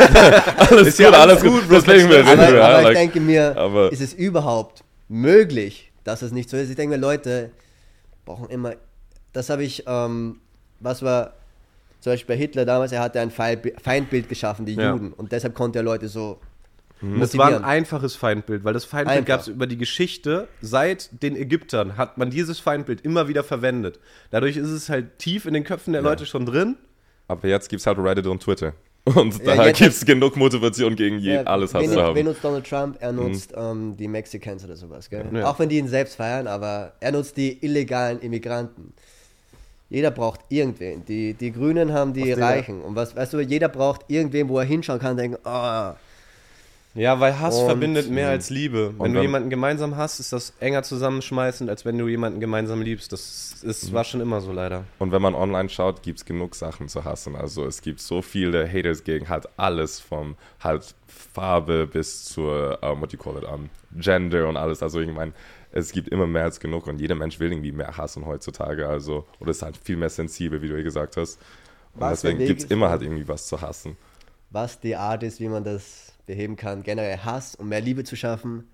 Alles ja gut, alles alles gut, gut, Bro. das legen wir aber hin. aber ich like, denke mir, aber- ist es überhaupt möglich, dass es nicht so ist? Ich denke mir, Leute brauchen immer, das habe ich, was war zum Beispiel bei Hitler damals, er hatte ein Feindbild geschaffen, die Ja. Juden, und deshalb konnte er Leute so Das war ein motivieren. einfaches Feindbild, weil das Feindbild Einfach. gab es über die Geschichte. Seit den Ägyptern hat man dieses Feindbild immer wieder verwendet. Dadurch ist es halt tief in den Köpfen der Leute schon drin. Aber jetzt gibt es halt Reddit und Twitter. Und Ja, da jetzt- gibt es genug Motivation gegen alles Hass wen, zu haben. wen nutzt Donald Trump? Er nutzt die Mexicans oder sowas, gell? Ja. Auch wenn die ihn selbst feiern, aber er nutzt die illegalen Immigranten. Jeder braucht irgendwen. Die Grünen haben die den Reichen. Und weißt du, jeder braucht irgendwen, wo er hinschauen kann und denken, Ja, weil Hass Und- verbindet mehr als Liebe. Wenn du dann- jemanden gemeinsam hasst, ist das enger zusammenschmeißend, als wenn du jemanden gemeinsam liebst. War schon immer so leider. Und wenn man online schaut, gibt es genug Sachen zu hassen. Also es gibt so viele Haters gegen halt alles, vom halt Farbe bis zur, what do you call it, Gender und alles. Also ich meine, es gibt immer mehr als genug und jeder Mensch will irgendwie mehr hassen heutzutage. Also, oder ist halt viel mehr sensibel, wie du gesagt hast. Und Was der deswegen Weg gibt es ist, immer ja. halt irgendwie was zu hassen. was die Art ist, wie man das beheben kann. Generell Hass, um mehr Liebe zu schaffen.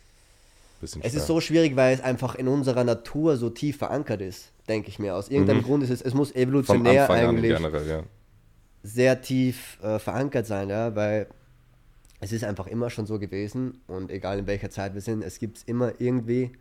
Bisschen Es schwer. ist so schwierig, weil es einfach in unserer Natur so tief verankert ist, denke ich mir. Aus irgendeinem Grund ist es muss Vom evolutionär Anfang an eigentlich generell, ja. sehr tief verankert sein, ja, weil es ist einfach immer schon so gewesen und egal in welcher Zeit wir sind, es gibt es immer irgendwie.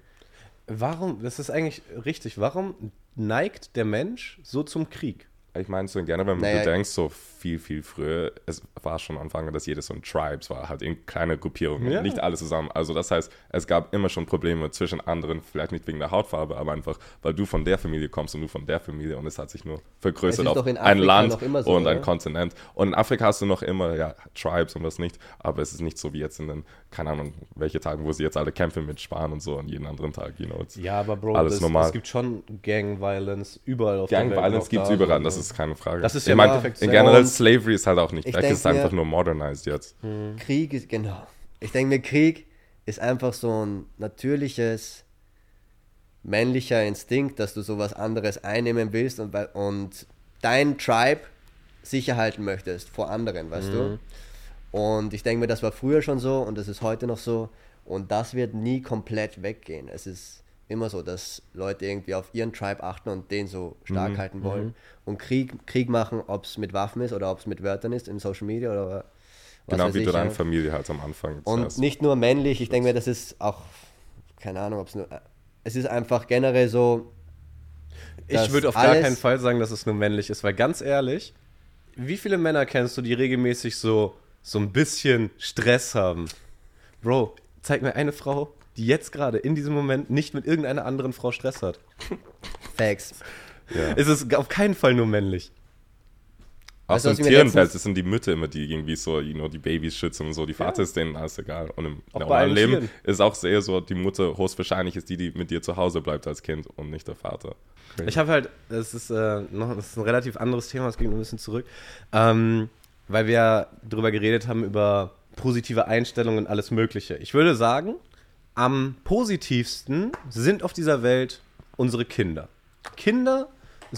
Warum, das ist eigentlich richtig, warum neigt der Mensch so zum Krieg? Ich meine, so generell, wenn Naja. du denkst, so viel, viel früher, es war schon am Anfang, dass jedes so ein Tribes war, halt in kleine Gruppierungen, Ja. nicht alle zusammen. Also das heißt, es gab immer schon Probleme zwischen anderen, vielleicht nicht wegen der Hautfarbe, aber einfach, weil du von der Familie kommst und du von der Familie und es hat sich nur vergrößert Es ist auf doch in ein Afrika Land noch immer so, und ein oder? Kontinent. Und in Afrika hast du noch immer, ja, Tribes und was nicht, aber es ist nicht so wie jetzt in den, keine Ahnung, welche Tagen, wo sie jetzt alle kämpfen mit Sparen und so und jeden anderen Tag, you know. Ja, aber Bro, Alles normal. es gibt schon Gang-Violence überall auf der Welt. Gang-Violence auch gibt es da, überall, so, das ne? ist keine Frage. Das ist ich ja im meine, Endeffekt in so. generell Und Slavery ist halt auch nicht ich weg, es ist denk mir- einfach nur modernized jetzt. Krieg ist, genau. Ich denke mir, Krieg ist einfach so ein natürliches männlicher Instinkt, dass du sowas anderes einnehmen willst und dein Tribe sicher halten möchtest vor anderen, weißt du? Und ich denke mir, das war früher schon so und das ist heute noch so und das wird nie komplett weggehen. Es ist immer so, dass Leute irgendwie auf ihren Tribe achten und den so stark halten wollen und Krieg machen, ob es mit Waffen ist oder ob es mit Wörtern ist, in Social Media oder was Genau weiß wie ich, du deine ja. Familie halt am Anfang Und zuerst. nicht nur männlich, ich denke mir, das ist auch, keine Ahnung, ob es nur, es ist einfach generell so, Ich dass würde auf gar alles- keinen Fall sagen, dass es nur männlich ist, weil ganz ehrlich, wie viele Männer kennst du, die regelmäßig so ein bisschen Stress haben? Bro, zeig mir eine Frau, die jetzt gerade in diesem Moment nicht mit irgendeiner anderen Frau Stress hat. Facts. Ja. Es ist auf keinen Fall nur männlich. Auch Weißt so du, in was mir Tierenwelt, letztens- das sind die Mütter immer, die irgendwie so, die Babys schützen und so. Die Vater ist denen alles egal. Und im Auch bei normalen allen Leben Tieren. ist auch sehr so, die Mutter höchstwahrscheinlich ist die mit dir zu Hause bleibt als Kind und nicht der Vater. Ich habe halt, das ist ein relativ anderes Thema, es ging ein bisschen zurück, weil wir ja drüber geredet haben, über positive Einstellungen und alles Mögliche. Ich würde sagen, am positivsten sind auf dieser Welt unsere Kinder. Kinder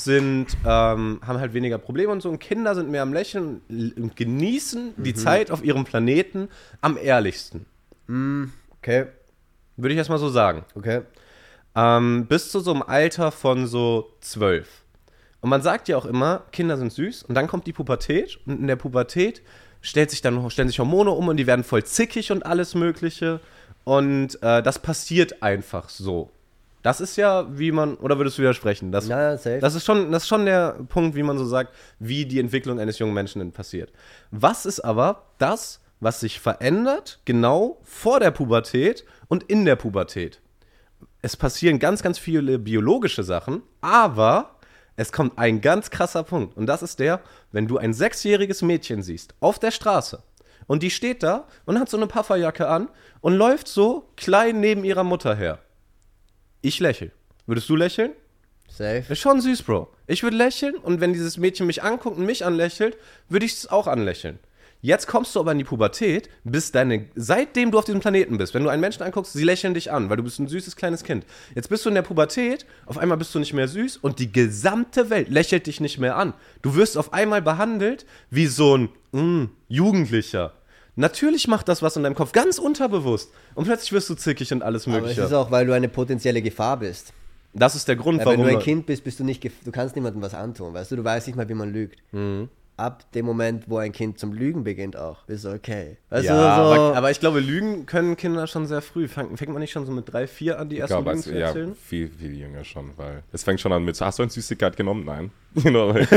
haben halt weniger Probleme und so, und Kinder sind mehr am Lächeln und genießen die Zeit auf ihrem Planeten am ehrlichsten. Okay, Würde ich erstmal so sagen. okay. Bis zu so einem Alter von so 12. Und man sagt ja auch immer, Kinder sind süß und dann kommt die Pubertät und in der Pubertät stellen sich Hormone um und die werden voll zickig und alles Mögliche und das passiert einfach so. Das ist ja, wie man, oder würdest du widersprechen? Safe. Das ist schon der Punkt, wie man so sagt, wie die Entwicklung eines jungen Menschen denn passiert. Was ist aber das, was sich verändert, genau vor der Pubertät und in der Pubertät? Es passieren ganz, ganz viele biologische Sachen, aber es kommt ein ganz krasser Punkt. Und das ist der, wenn du ein 6-jähriges Mädchen siehst auf der Straße und die steht da und hat so eine Pufferjacke an und läuft so klein neben ihrer Mutter her. Ich lächle. Würdest du lächeln? Safe. Ist schon süß, Bro. Ich würde lächeln und wenn dieses Mädchen mich anguckt und mich anlächelt, würde ich es auch anlächeln. Jetzt kommst du aber in die Pubertät, seitdem du auf diesem Planeten bist, wenn du einen Menschen anguckst, sie lächeln dich an, weil du bist ein süßes kleines Kind. Jetzt bist du in der Pubertät, auf einmal bist du nicht mehr süß und die gesamte Welt lächelt dich nicht mehr an. Du wirst auf einmal behandelt wie so ein Jugendlicher. Natürlich macht das was in deinem Kopf, ganz unterbewusst. Und plötzlich wirst du zickig und alles Aber es Mögliche. ist auch, weil du eine potenzielle Gefahr bist. Das ist der Grund, Weil warum wenn du ein Kind bist, du kannst niemandem was antun, weißt du? Du weißt nicht mal, wie man lügt. Ab dem Moment, wo ein Kind zum Lügen beginnt auch, ist okay. Weißt Ja, du, so, aber ich glaube, Lügen können Kinder schon sehr früh. Fängt man nicht schon so mit 3, 4 an, die Ich ersten glaube, Lügen zu erzählen? ja, viel, viel jünger schon, weil es fängt schon an mit, hast du eine Süßigkeit genommen? Nein. You know, like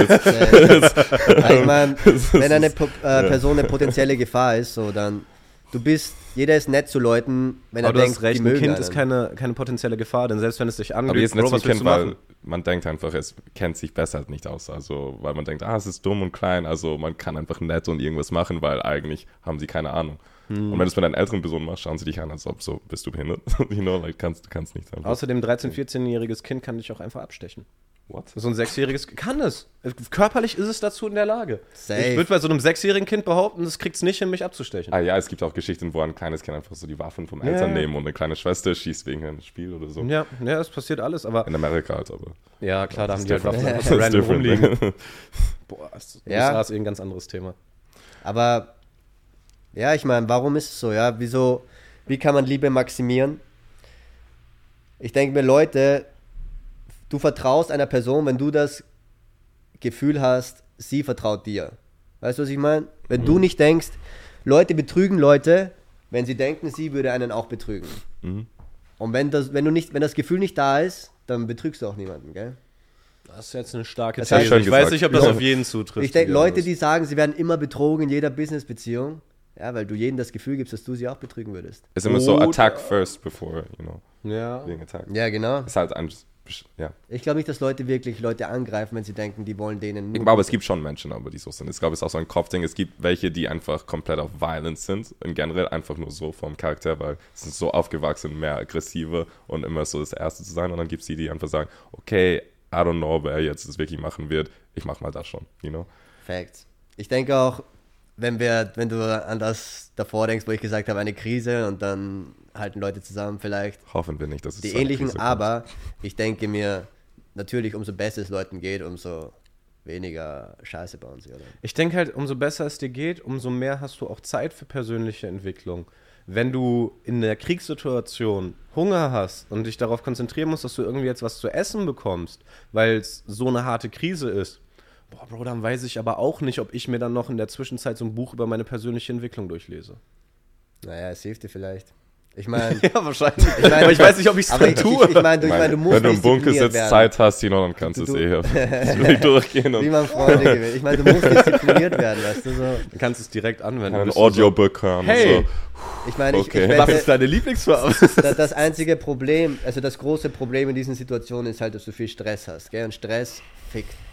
ich meine, wenn eine Person eine potenzielle Gefahr ist, so dann, jeder ist nett zu Leuten, wenn Aber er du denkt, hast recht, die ein mögen Kind einen. ist keine potenzielle Gefahr, denn selbst wenn es dich aber anlügt, jetzt nicht was zum willst Kind, du weil machen? man denkt einfach, es kennt sich besser nicht aus. Also, weil man denkt, es ist dumm und klein, also man kann einfach nett und irgendwas machen, weil eigentlich haben sie keine Ahnung. Und wenn du es mit einer älteren Person machst, schauen sie dich an, als ob so, bist du behindert? You know, like, du kannst nicht einfach. Außerdem, 13-, 14-jähriges Kind kann dich auch einfach abstechen. What? So ein 6-jähriges kann es. Körperlich ist es dazu in der Lage. Safe. Ich würde bei so einem 6-jährigen Kind behaupten, das kriegt es nicht hin, mich abzustechen. Ah ja, es gibt auch Geschichten, wo ein kleines Kind einfach so die Waffen vom Eltern nehmen und eine kleine Schwester schießt wegen einem Spiel oder so. Ja, es passiert alles, aber In Amerika halt, aber. ja, klar, da haben ist die halt Waffen different. einfach so That's random different. rumliegen. Boah, Ja. USA ist ein ganz anderes Thema. Aber, ja, ich meine, warum ist es so, ja? Wie kann man Liebe maximieren? Ich denke mir, Leute, du vertraust einer Person, wenn du das Gefühl hast, sie vertraut dir. Weißt du, was ich meine? Wenn du nicht denkst, Leute betrügen Leute, wenn sie denken, sie würde einen auch betrügen. Und wenn das Gefühl nicht da ist, dann betrügst du auch niemanden, gell? Das ist jetzt eine starke Das These. heißt- schön Ich weiß gesagt. nicht, ob das Ja. auf jeden zutrifft. Ich denke, to be Leute, honest. die sagen, sie werden immer betrogen in jeder Businessbeziehung, ja, weil du jedem das Gefühl gibst, dass du sie auch betrügen würdest. Ist immer so Oder- attack first before, you know, Ja. being attacked. Ja, genau. Ist halt ein, ja. Ich glaube nicht, dass Leute wirklich Leute angreifen, wenn sie denken, die wollen denen Ich glaube, es gibt schon Menschen, aber die so sind. Ich glaube, es ist auch so ein Kopfding. Es gibt welche, die einfach komplett auf Violence sind. Und generell einfach nur so vom Charakter, weil sie sind so aufgewachsen, mehr aggressiver und immer so das Erste zu sein. Und dann gibt es die einfach sagen, okay, I don't know, wer jetzt das wirklich machen wird. Ich mach mal das schon, you know? Facts. Ich denke auch, wenn du an das davor denkst, wo ich gesagt habe, eine Krise und dann halten Leute zusammen vielleicht, Hoffen wir nicht, dass es die zu einer ähnlichen, Krise kommt. aber ich denke mir, natürlich, umso besser es Leuten geht, umso weniger Scheiße bauen sie, oder? Ich denke halt, umso besser es dir geht, umso mehr hast du auch Zeit für persönliche Entwicklung. Wenn du in der Kriegssituation Hunger hast und dich darauf konzentrieren musst, dass du irgendwie jetzt was zu essen bekommst, weil es so eine harte Krise ist, boah, Bro, dann weiß ich aber auch nicht, ob ich mir dann noch in der Zwischenzeit so ein Buch über meine persönliche Entwicklung durchlese. Naja, es hilft dir vielleicht. Ich meine, Ja, wahrscheinlich. mein, aber ich weiß nicht, ob ich es aber dann tue. ich meine, du musst wenn du im Bunker diszipliniert sitzt, werden. Zeit hast, you know, dann kannst du es eher durchgehen Wie und man Freunde gewinnt. Ich meine, du musst diszipliniert werden, weißt du so. Dann kannst du es direkt anwenden. ein Bist du Audiobook hören Hey! und so. Ich meine, Okay. Was wette, ist deine Lieblingsfarbe? das einzige Problem, also das große Problem in diesen Situationen ist halt, dass du viel Stress hast, gell? Und Stress fickt.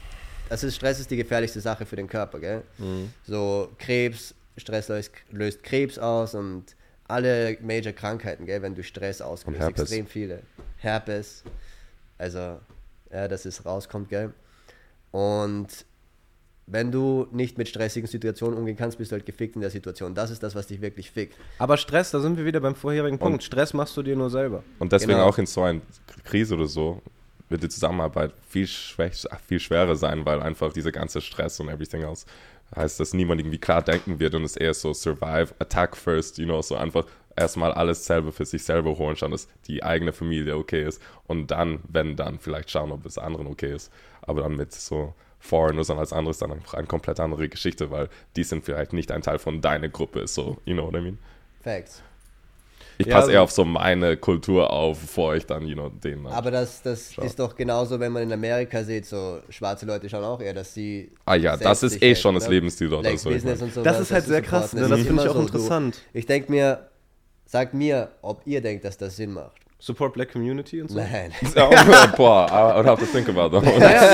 Stress ist die gefährlichste Sache für den Körper, gell? So Krebs, Stress löst Krebs aus und alle Major-Krankheiten, gell, wenn du Stress ausgelöst, extrem viele. Herpes, also, ja, dass es rauskommt, gell? Und wenn du nicht mit stressigen Situationen umgehen kannst, bist du halt gefickt in der Situation. Das ist das, was dich wirklich fickt. Aber Stress, da sind wir wieder beim vorherigen Punkt. Stress machst du dir nur selber. Und deswegen auch in so einer Krise oder so wird die Zusammenarbeit viel schwerer sein, weil einfach dieser ganze Stress und everything else heißt, dass niemand irgendwie klar denken wird und es eher so survive, attack first, so einfach erstmal alles selber für sich selber holen, schauen, dass die eigene Familie okay ist und dann, wenn dann, vielleicht schauen, ob es anderen okay ist. Aber dann mit so Foreigners und als anderes dann einfach eine komplett andere Geschichte, weil die sind vielleicht nicht ein Teil von deiner Gruppe, so, you know what I mean? Facts. Ich passe eher auf so meine Kultur auf, bevor ich dann, denen. Aber das ist doch genauso, wenn man in Amerika sieht, so schwarze Leute schauen auch eher, dass sie. Ah ja, das ist eh schon das Lebensstil dort. Also, Business und so. Das ist halt sehr krass, ne? Das finde ich auch so interessant. Ich denke mir, sagt mir, ob ihr denkt, dass das Sinn macht. Support Black Community und so? Nein. Boah, I would have to think about that.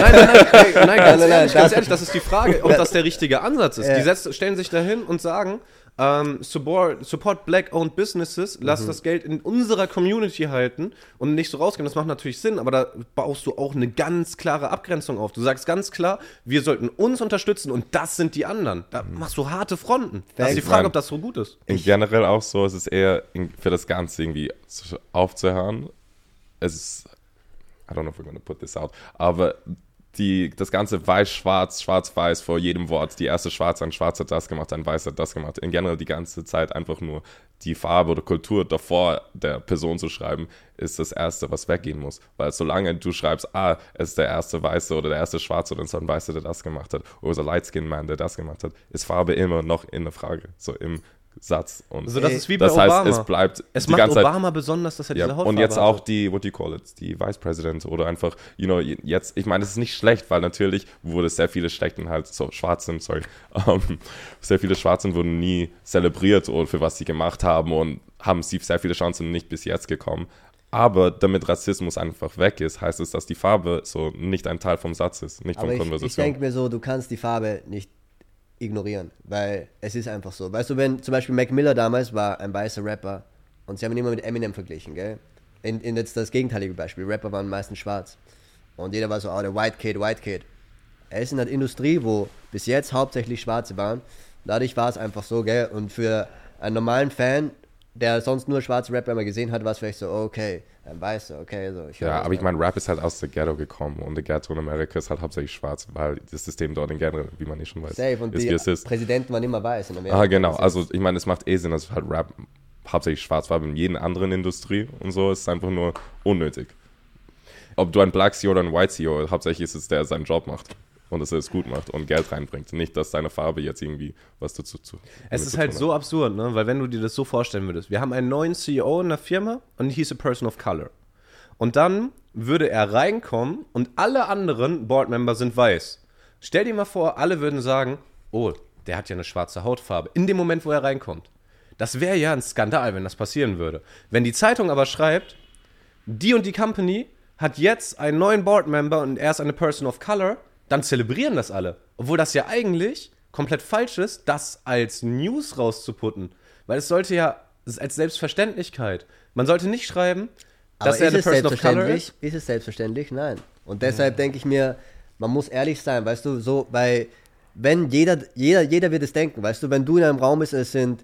Nein, ganz ehrlich, das ist die Frage, ob das der richtige Ansatz ist. Die stellen sich dahin und sagen, support Black-owned Businesses, lass das Geld in unserer Community halten und nicht so rausgeben. Das macht natürlich Sinn, aber da baust du auch eine ganz klare Abgrenzung auf. Du sagst ganz klar, wir sollten uns unterstützen und das sind die anderen. Da machst du harte Fronten. Das ist die Frage, ob das so gut ist. Generell auch so, es ist eher für das Ganze irgendwie aufzuhören. Es ist, I don't know if we're gonna put this out, aber das ganze Weiß-Schwarz, Schwarz-Weiß vor jedem Wort. Die erste Schwarze, ein Schwarzer hat das gemacht, ein Weißer hat das gemacht. In generell die ganze Zeit einfach nur die Farbe oder Kultur davor der Person zu schreiben, ist das Erste, was weggehen muss. Weil solange du schreibst, es ist der erste Weiße oder der erste Schwarze oder es ist ein Weißer, der das gemacht hat, oder so ein Light-Skin-Man, der das gemacht hat, ist Farbe immer noch in der Frage, so im Satz. Und also das ist wie bei Obama. Heißt, es bleibt es macht Obama besonders, dass er diese Hautfarbe und jetzt auch hat. die, what do you call it, die Vice President oder einfach, jetzt, ich meine, es ist nicht schlecht, weil natürlich wurde sehr viele Schlechten halt, so Schwarzen, sehr viele Schwarzen wurden nie zelebriert oder für was sie gemacht haben und haben sie sehr viele Chancen nicht bis jetzt gekommen. Aber damit Rassismus einfach weg ist, heißt es, dass die Farbe so nicht ein Teil vom Satz ist, nicht von Konversation. Ich denke mir so, du kannst die Farbe nicht ignorieren, weil es ist einfach so. Weißt du, wenn zum Beispiel Mac Miller damals war ein weißer Rapper und sie haben ihn immer mit Eminem verglichen, gell? In jetzt das gegenteilige Beispiel, Rapper waren meistens schwarz und jeder war so, der White Kid. Er ist in der Industrie, wo bis jetzt hauptsächlich Schwarze waren, dadurch war es einfach so, gell? Und für einen normalen Fan, der sonst nur schwarze Rapper immer gesehen hat, war es vielleicht so, okay, ein Weißer, okay. So, aber ich meine, Rap ist halt aus der Ghetto gekommen und der Ghetto in Amerika ist halt hauptsächlich schwarz, weil das System dort in generell, wie man nicht schon weiß, safe, und ist, die wie es ist. Präsidenten waren immer weiß in Amerika. Genau, also ich meine, es macht Sinn, dass halt Rap hauptsächlich schwarz war, in jeder anderen Industrie und so, ist einfach nur unnötig. Ob du ein Black CEO oder ein White CEO, hauptsächlich ist es, der seinen Job macht. Und dass er es gut macht und Geld reinbringt. Nicht, dass seine Farbe jetzt irgendwie was dazu Es ist halt so absurd, ne? Weil wenn du dir das so vorstellen würdest, wir haben einen neuen CEO in der Firma und he's a person of color. Und dann würde er reinkommen und alle anderen Boardmember sind weiß. Stell dir mal vor, alle würden sagen, oh, der hat ja eine schwarze Hautfarbe. In dem Moment, wo er reinkommt. Das wäre ja ein Skandal, wenn das passieren würde. Wenn die Zeitung aber schreibt, die und die Company hat jetzt einen neuen Boardmember und er ist eine person of color, dann zelebrieren das alle. Obwohl das ja eigentlich komplett falsch ist, das als News rauszuputten. Weil es sollte ja als Selbstverständlichkeit. Man sollte nicht schreiben, dass er eine Person of Color ist. Ist es selbstverständlich? Nein. Und deshalb denke ich mir, man muss ehrlich sein, weißt du, so, weil wenn jeder wird es denken, weißt du, wenn du in einem Raum bist, es sind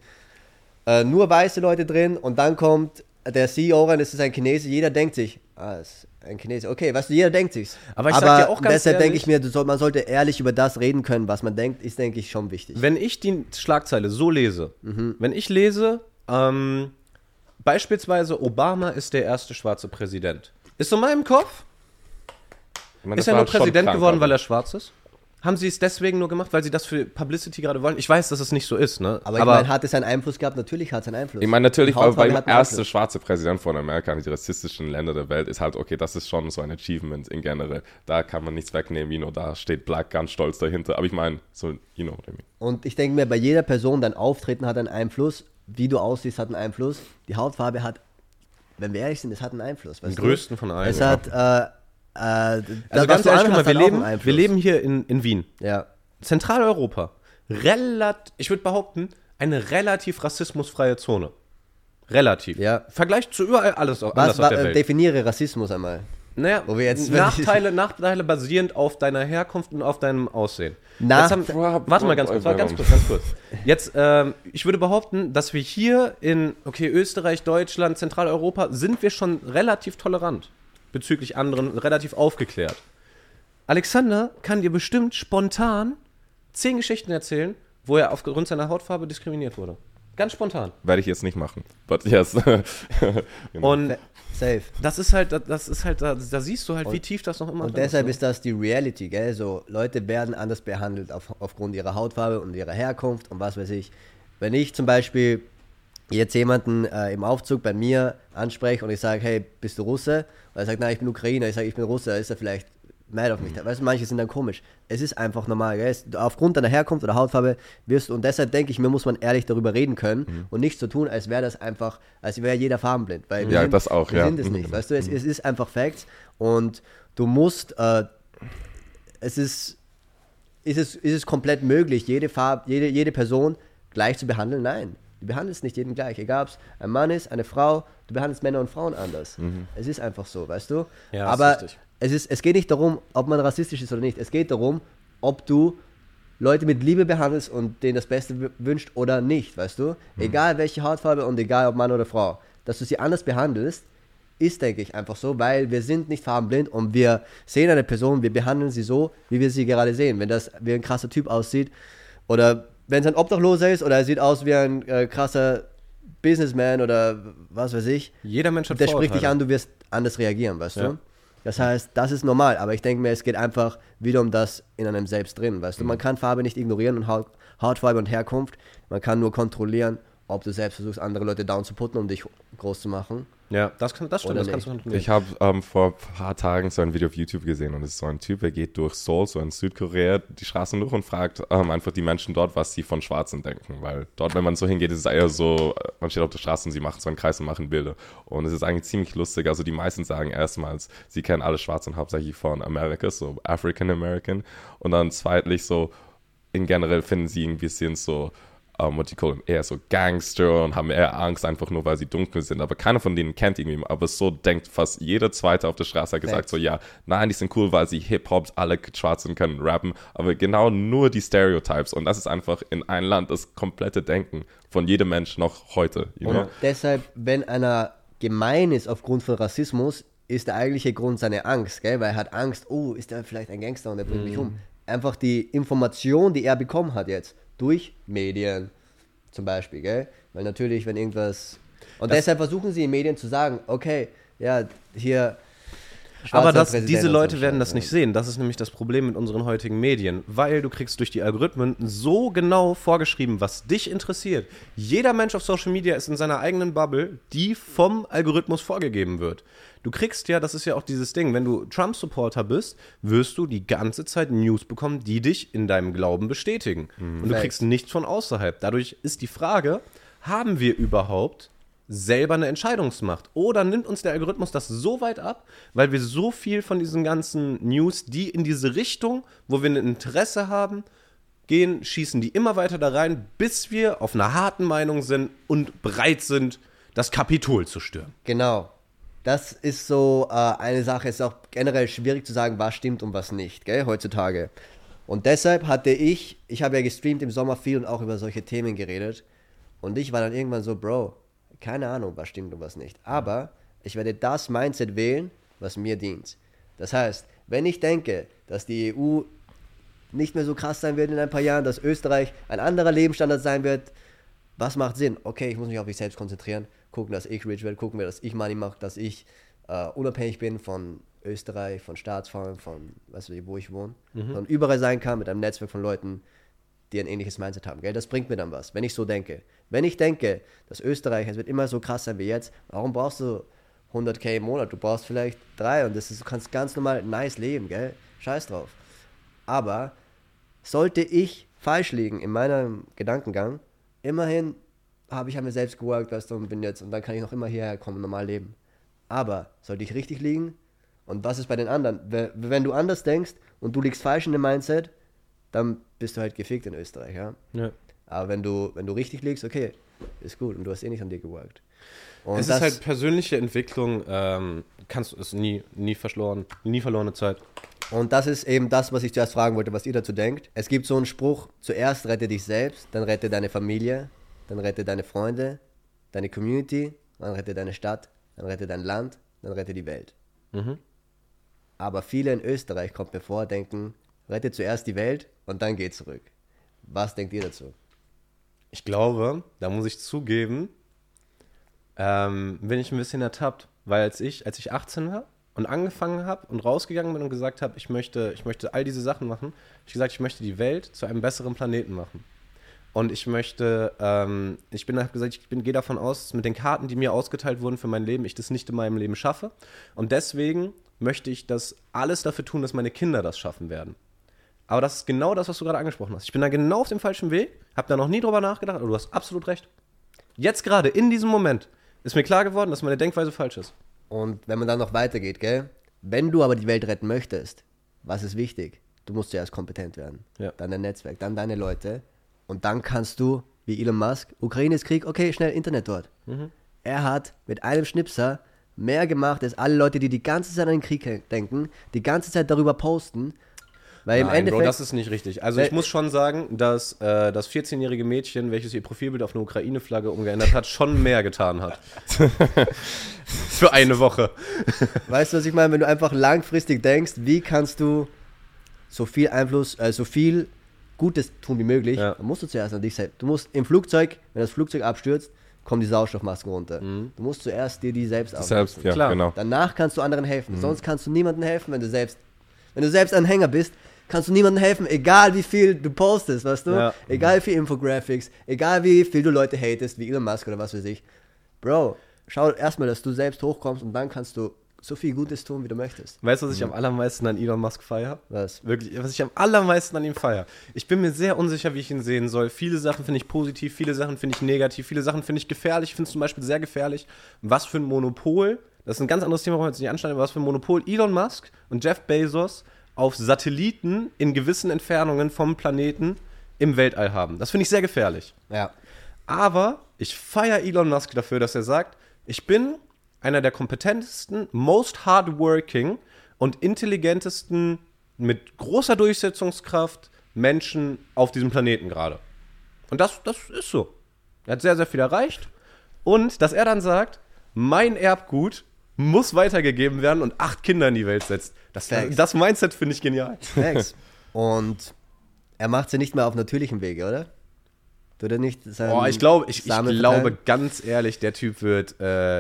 nur weiße Leute drin und dann kommt der CEO rein, es ist ein Chinese, jeder denkt sich, es ist ein Chinese, okay, weißt du, jeder denkt sich's. Aber ich sag dir auch ganz deshalb denke ehrlich, ich mir, man sollte ehrlich über das reden können, was man denkt, ist, denke ich, schon wichtig. Wenn ich die Schlagzeile so lese, wenn ich lese, beispielsweise Obama ist der erste schwarze Präsident, ist in meinem Kopf, ist er nur Präsident geworden, weil er schwarz ist? Haben sie es deswegen nur gemacht, weil sie das für Publicity gerade wollen? Ich weiß, dass es nicht so ist, ne? Aber ich meine, hat es einen Einfluss gehabt? Natürlich hat es einen Einfluss. Ich meine, natürlich, weil beim ersten schwarze Präsident von Amerika, die rassistischen Länder der Welt, ist halt, okay, das ist schon so ein Achievement in generell. Da kann man nichts wegnehmen, da steht Black ganz stolz dahinter. Aber ich meine, so, you know what I mean. Und ich denke mir, bei jeder Person, dein Auftreten hat einen Einfluss, wie du aussiehst, hat einen Einfluss. Die Hautfarbe hat, wenn wir ehrlich sind, es hat einen Einfluss. Den größten von allen. Es hat Also ganz ehrlich, guck mal, wir leben hier in Wien. Ja. Zentraleuropa. Ich würde behaupten, eine relativ rassismusfreie Zone. Relativ. Ja. Vergleich zu überall alles auf der Welt. Definiere Rassismus einmal. Naja, Wo wir jetzt Nachteile basierend auf deiner Herkunft und auf deinem Aussehen. Warte mal ganz kurz. Jetzt, ich würde behaupten, dass wir hier in, Österreich, Deutschland, Zentraleuropa, sind wir schon relativ tolerant bezüglich anderen, relativ aufgeklärt. Alexander kann dir bestimmt spontan 10 Geschichten erzählen, wo er aufgrund seiner Hautfarbe diskriminiert wurde. Ganz spontan. Werde ich jetzt nicht machen. But yes. Genau. Und safe. Das ist halt, da siehst du halt, wie tief das noch immer Und deshalb ist das die Reality, gell? So, Leute werden anders behandelt aufgrund ihrer Hautfarbe und ihrer Herkunft und was weiß ich. Wenn ich zum Beispiel jetzt jemanden im Aufzug bei mir anspreche und ich sage, hey, bist du Russe? Und er sagt, nein, ich bin Ukrainer. Ich sage, ich bin Russe. Da ist er vielleicht mad auf mich. Weißt du, manche sind dann komisch. Es ist einfach normal, gell? Aufgrund deiner Herkunft oder Hautfarbe wirst du, und deshalb denke ich mir, muss man ehrlich darüber reden können und nicht so tun, als wäre das einfach, als wäre jeder farbenblind. Weil wir sind es nicht, weißt du, es ist einfach Facts und du musst, es ist komplett möglich, jede Person gleich zu behandeln? Nein. Du behandelst nicht jeden gleich. Egal, ob es ein Mann ist, eine Frau, du behandelst Männer und Frauen anders. Es ist einfach so, weißt du? Ja, aber ist es geht nicht darum, ob man rassistisch ist oder nicht. Es geht darum, ob du Leute mit Liebe behandelst und denen das Beste wünscht oder nicht, weißt du? Egal welche Hautfarbe und egal ob Mann oder Frau. Dass du sie anders behandelst, ist, denke ich, einfach so, weil wir sind nicht farbenblind und wir sehen eine Person, wir behandeln sie so, wie wir sie gerade sehen. Wenn das wie ein krasser Typ aussieht oder wenn es ein Obdachloser ist oder er sieht aus wie ein krasser Businessman oder was weiß ich. Jeder Mensch hat der spricht dich an, du wirst anders reagieren, weißt du? Das heißt, das ist normal, aber ich denke mir, es geht einfach wieder um das in einem selbst drin, weißt du? Man kann Farbe nicht ignorieren und Hautfarbe und Herkunft, man kann nur kontrollieren, ob du selbst versuchst, andere Leute down zu putten, um dich groß zu machen. Ja, das stimmt, das kannst du kontrollieren. Ich habe vor ein paar Tagen so ein Video auf YouTube gesehen und es ist so ein Typ, der geht durch Seoul, so in Südkorea, die Straßen durch und fragt einfach die Menschen dort, was sie von Schwarzen denken, weil dort, wenn man so hingeht, ist es eher so, man steht auf der Straße und sie machen so einen Kreis und machen Bilder und es ist eigentlich ziemlich lustig, also die meisten sagen erstmals, sie kennen alle Schwarzen hauptsächlich von Amerika, so African American und dann zweitlich so, in generell finden sie irgendwie sind so eher so Gangster und haben eher Angst, einfach nur, weil sie dunkel sind. Aber keiner von denen kennt ihn, aber so denkt fast jeder Zweite auf der Straße, hat gesagt so, ja, nein, die sind cool, weil sie Hip-Hop, alle Schwarzen können rappen, aber genau nur die Stereotypes und das ist einfach in einem Land das komplette Denken von jedem Mensch noch heute. Und deshalb, wenn einer gemein ist aufgrund von Rassismus, ist der eigentliche Grund seine Angst, gell? Weil er hat Angst, oh, ist der vielleicht ein Gangster und der bringt mich um. Einfach die Information, die er bekommen hat jetzt, durch Medien zum Beispiel, gell? Weil natürlich, wenn irgendwas... Und deshalb versuchen sie in Medien zu sagen, okay, ja, hier... Aber diese Leute werden das nicht sehen. Das ist nämlich das Problem mit unseren heutigen Medien. Weil du kriegst durch die Algorithmen so genau vorgeschrieben, was dich interessiert. Jeder Mensch auf Social Media ist in seiner eigenen Bubble, die vom Algorithmus vorgegeben wird. Du kriegst ja, das ist ja auch dieses Ding, wenn du Trump-Supporter bist, wirst du die ganze Zeit News bekommen, die dich in deinem Glauben bestätigen. Und du kriegst nichts von außerhalb. Dadurch ist die Frage, haben wir überhaupt selber eine Entscheidungsmacht? Oder nimmt uns der Algorithmus das so weit ab, weil wir so viel von diesen ganzen News, die in diese Richtung, wo wir ein Interesse haben, gehen, schießen die immer weiter da rein, bis wir auf einer harten Meinung sind und bereit sind, das Kapitol zu stürmen. Genau. Das ist so eine Sache, es ist auch generell schwierig zu sagen, was stimmt und was nicht, gell, heutzutage. Und deshalb ich habe ja gestreamt im Sommer viel und auch über solche Themen geredet. Und ich war dann irgendwann so, Bro, keine Ahnung, was stimmt und was nicht. Aber ich werde das Mindset wählen, was mir dient. Das heißt, wenn ich denke, dass die EU nicht mehr so krass sein wird in ein paar Jahren, dass Österreich ein anderer Lebensstandard sein wird, was macht Sinn? Okay, ich muss mich auf mich selbst konzentrieren, gucken, dass ich rich werde, gucken, dass ich Money mache, dass ich unabhängig bin von Österreich, von Staatsformen, von, weißt du, wo ich wohne. Und überall sein kann mit einem Netzwerk von Leuten, die ein ähnliches Mindset haben, gell? Das bringt mir dann was, wenn ich so denke. Wenn ich denke, dass Österreich, es wird immer so krass sein wie jetzt, warum brauchst du 100.000 im Monat? Du brauchst vielleicht 3 und du kannst ganz normal nice leben, gell? Scheiß drauf. Aber sollte ich falsch liegen in meinem Gedankengang, immerhin habe ich an mir selbst geworkt, weißt du, und dann kann ich noch immer hierher kommen und normal leben. Aber sollte ich richtig liegen Und was ist bei den anderen? Wenn du anders denkst und du liegst falsch in dem Mindset, dann bist du halt gefickt in Österreich, ja. Aber wenn du richtig liegst, okay, ist gut und du hast eh nicht an dir geworkt. Und es ist halt persönliche Entwicklung, kannst du es nie verlorene Zeit. Und das ist eben das, was ich zuerst fragen wollte, was ihr dazu denkt. Es gibt so einen Spruch, zuerst rette dich selbst, dann rette deine Familie, dann rette deine Freunde, deine Community, dann rette deine Stadt, dann rette dein Land, dann rette die Welt. Aber viele in Österreich, kommt mir vor, denken, rette zuerst die Welt und dann geh zurück. Was denkt ihr dazu? Ich glaube, da muss ich zugeben, bin ich ein bisschen ertappt, weil als ich 18 war und angefangen habe und rausgegangen bin und gesagt habe, ich möchte all diese Sachen machen, habe ich gesagt, ich möchte die Welt zu einem besseren Planeten machen. Und ich möchte, gehe davon aus, dass mit den Karten, die mir ausgeteilt wurden für mein Leben, ich das nicht in meinem Leben schaffe. Und deswegen möchte ich das alles dafür tun, dass meine Kinder das schaffen werden. Aber das ist genau das, was du gerade angesprochen hast. Ich bin da genau auf dem falschen Weg, habe da noch nie drüber nachgedacht, aber du hast absolut recht. Jetzt gerade, in diesem Moment, ist mir klar geworden, dass meine Denkweise falsch ist. Und wenn man dann noch weitergeht, gell? Wenn du aber die Welt retten möchtest, was ist wichtig? Du musst zuerst kompetent werden. Ja. Dann dein Netzwerk, dann deine Leute. Und dann kannst du, wie Elon Musk, Ukraine ist Krieg, okay, schnell Internet dort. Er hat mit einem Schnipser mehr gemacht, als alle Leute, die die ganze Zeit an den Krieg denken, die ganze Zeit darüber posten. Weil im Endeffekt, Bro, das ist nicht richtig. Also ich muss schon sagen, dass das 14-jährige Mädchen, welches ihr Profilbild auf eine Ukraine-Flagge umgeändert hat, schon mehr getan hat. Für eine Woche. Weißt du, was ich meine? Wenn du einfach langfristig denkst, wie kannst du so viel Einfluss, so viel Gutes tun wie möglich, dann musst du zuerst an dich selbst. Du musst im Flugzeug, wenn das Flugzeug abstürzt, kommen die Sauerstoffmasken runter. Du musst zuerst dir die selbst aufsetzen. Ja, klar. Genau. Danach kannst du anderen helfen. Sonst kannst du niemandem helfen, wenn du selbst Anhänger bist, kannst du niemandem helfen, egal wie viel du postest, weißt du? Ja. Egal wie viel Infographics, egal wie viel du Leute hatest, wie Elon Musk oder was weiß ich. Bro, schau erstmal, dass du selbst hochkommst und dann kannst du so viel Gutes tun, wie du möchtest. Weißt du, was ich am allermeisten an Elon Musk feiere? Was? Wirklich, was ich am allermeisten an ihm feiere. Ich bin mir sehr unsicher, wie ich ihn sehen soll. Viele Sachen finde ich positiv, viele Sachen finde ich negativ, viele Sachen finde ich gefährlich. Ich finde es zum Beispiel sehr gefährlich, was für ein Monopol, das ist ein ganz anderes Thema, wollen wir jetzt nicht anschneiden, aber was für ein Monopol Elon Musk und Jeff Bezos auf Satelliten in gewissen Entfernungen vom Planeten im Weltall haben. Das finde ich sehr gefährlich. Ja. Aber ich feiere Elon Musk dafür, dass er sagt, ich bin einer der kompetentesten, most hardworking und intelligentesten, mit großer Durchsetzungskraft Menschen auf diesem Planeten gerade. Und das ist so. Er hat sehr, sehr viel erreicht. Und dass er dann sagt, mein Erbgut muss weitergegeben werden und 8 Kinder in die Welt setzt. Das Mindset finde ich genial. Thanks. Und er macht sie nicht mehr auf natürlichem Wege, oder? Tut er nicht Ich glaube ganz ehrlich, der Typ wird,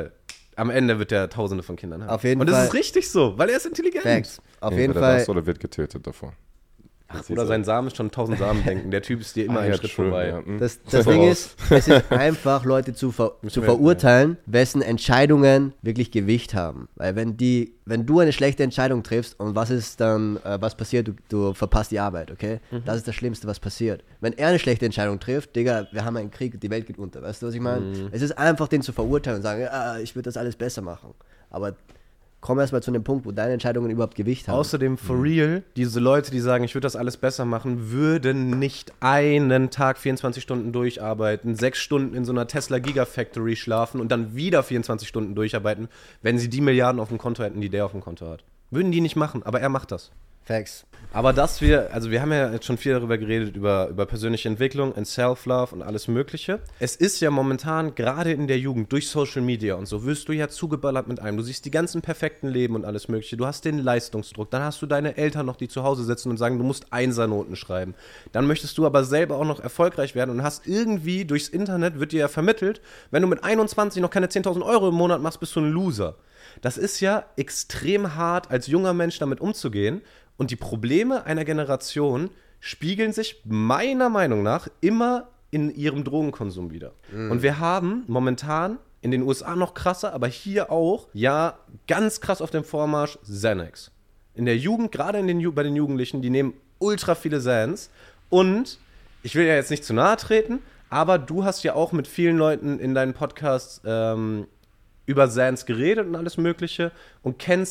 am Ende wird er Tausende von Kindern haben. Auf jeden Fall. Und das ist richtig so, weil er ist intelligent. Thanks. Auf jeden Entweder Fall. das oder wird getötet davor. Oder sein Samen ist schon 1000 Samen denken. Der Typ ist dir immer einen Schritt vorbei. Ja. Das Ding ist, es ist einfach, Leute zu verurteilen, wessen Entscheidungen wirklich Gewicht haben. Weil wenn du eine schlechte Entscheidung triffst und was ist dann, was passiert, du verpasst die Arbeit, okay? Das ist das Schlimmste, was passiert. Wenn er eine schlechte Entscheidung trifft, Digga, wir haben einen Krieg, die Welt geht unter, weißt du, was ich meine? Es ist einfach, den zu verurteilen und sagen, ja, ich würde das alles besser machen. Aber komm erstmal zu dem Punkt, wo deine Entscheidungen überhaupt Gewicht haben. Außerdem, for real, diese Leute, die sagen, ich würde das alles besser machen, würden nicht einen Tag 24 Stunden durcharbeiten, 6 Stunden in so einer Tesla Gigafactory schlafen und dann wieder 24 Stunden durcharbeiten, wenn sie die Milliarden auf dem Konto hätten, die der auf dem Konto hat. Würden die nicht machen, aber er macht das. Facts. Aber wir haben ja jetzt schon viel darüber geredet, über persönliche Entwicklung und Self-Love und alles Mögliche. Es ist ja momentan, gerade in der Jugend, durch Social Media und so, wirst du ja zugeballert mit einem. Du siehst die ganzen perfekten Leben und alles Mögliche. Du hast den Leistungsdruck. Dann hast du deine Eltern noch, die zu Hause sitzen und sagen, du musst Einsernoten schreiben. Dann möchtest du aber selber auch noch erfolgreich werden und hast irgendwie durchs Internet, wird dir ja vermittelt, wenn du mit 21 noch keine 10.000 Euro im Monat machst, bist du ein Loser. Das ist ja extrem hart, als junger Mensch damit umzugehen. Und die Probleme einer Generation spiegeln sich meiner Meinung nach immer in ihrem Drogenkonsum wieder. Und wir haben momentan in den USA noch krasser, aber hier auch, ja, ganz krass auf dem Vormarsch Xanax. In der Jugend, gerade bei den Jugendlichen, die nehmen ultra viele Xans. Und ich will ja jetzt nicht zu nahe treten, aber du hast ja auch mit vielen Leuten in deinen Podcasts über Xans geredet und alles Mögliche und kennst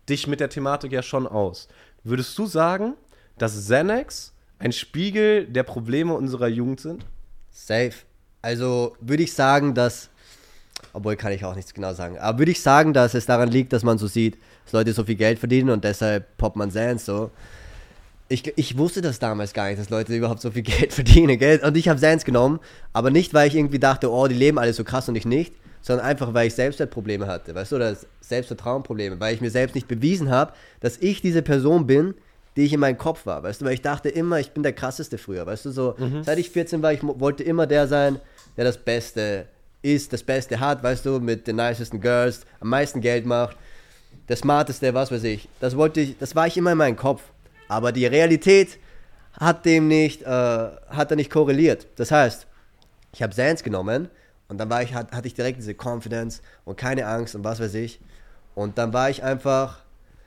dich mit der Thematik ja schon aus. Würdest du sagen, dass Xanax ein Spiegel der Probleme unserer Jugend sind? Safe. Also würde ich sagen, dass, obwohl kann ich auch nichts genau sagen, aber würde ich sagen, dass es daran liegt, dass man so sieht, dass Leute so viel Geld verdienen und deshalb poppt man Xans so. Ich wusste das damals gar nicht, dass Leute überhaupt so viel Geld verdienen, gell? Und ich habe Xans genommen, aber nicht, weil ich irgendwie dachte, oh, die leben alle so krass und ich nicht, sondern einfach, weil ich Selbstwertprobleme hatte, weißt du, oder Selbstvertrauenprobleme, weil ich mir selbst nicht bewiesen habe, dass ich diese Person bin, die ich in meinem Kopf war, weißt du, weil ich dachte immer, ich bin der Krasseste früher, weißt du, so, seit ich 14 war, ich wollte immer der sein, der das Beste ist, das Beste hat, weißt du, mit den nicesten Girls, am meisten Geld macht, der Smarteste, was weiß ich, das war ich immer in meinem Kopf, aber die Realität hat da nicht korreliert, das heißt, ich habe Xans genommen und dann hatte ich direkt diese Confidence und keine Angst und was weiß ich, und dann war ich einfach,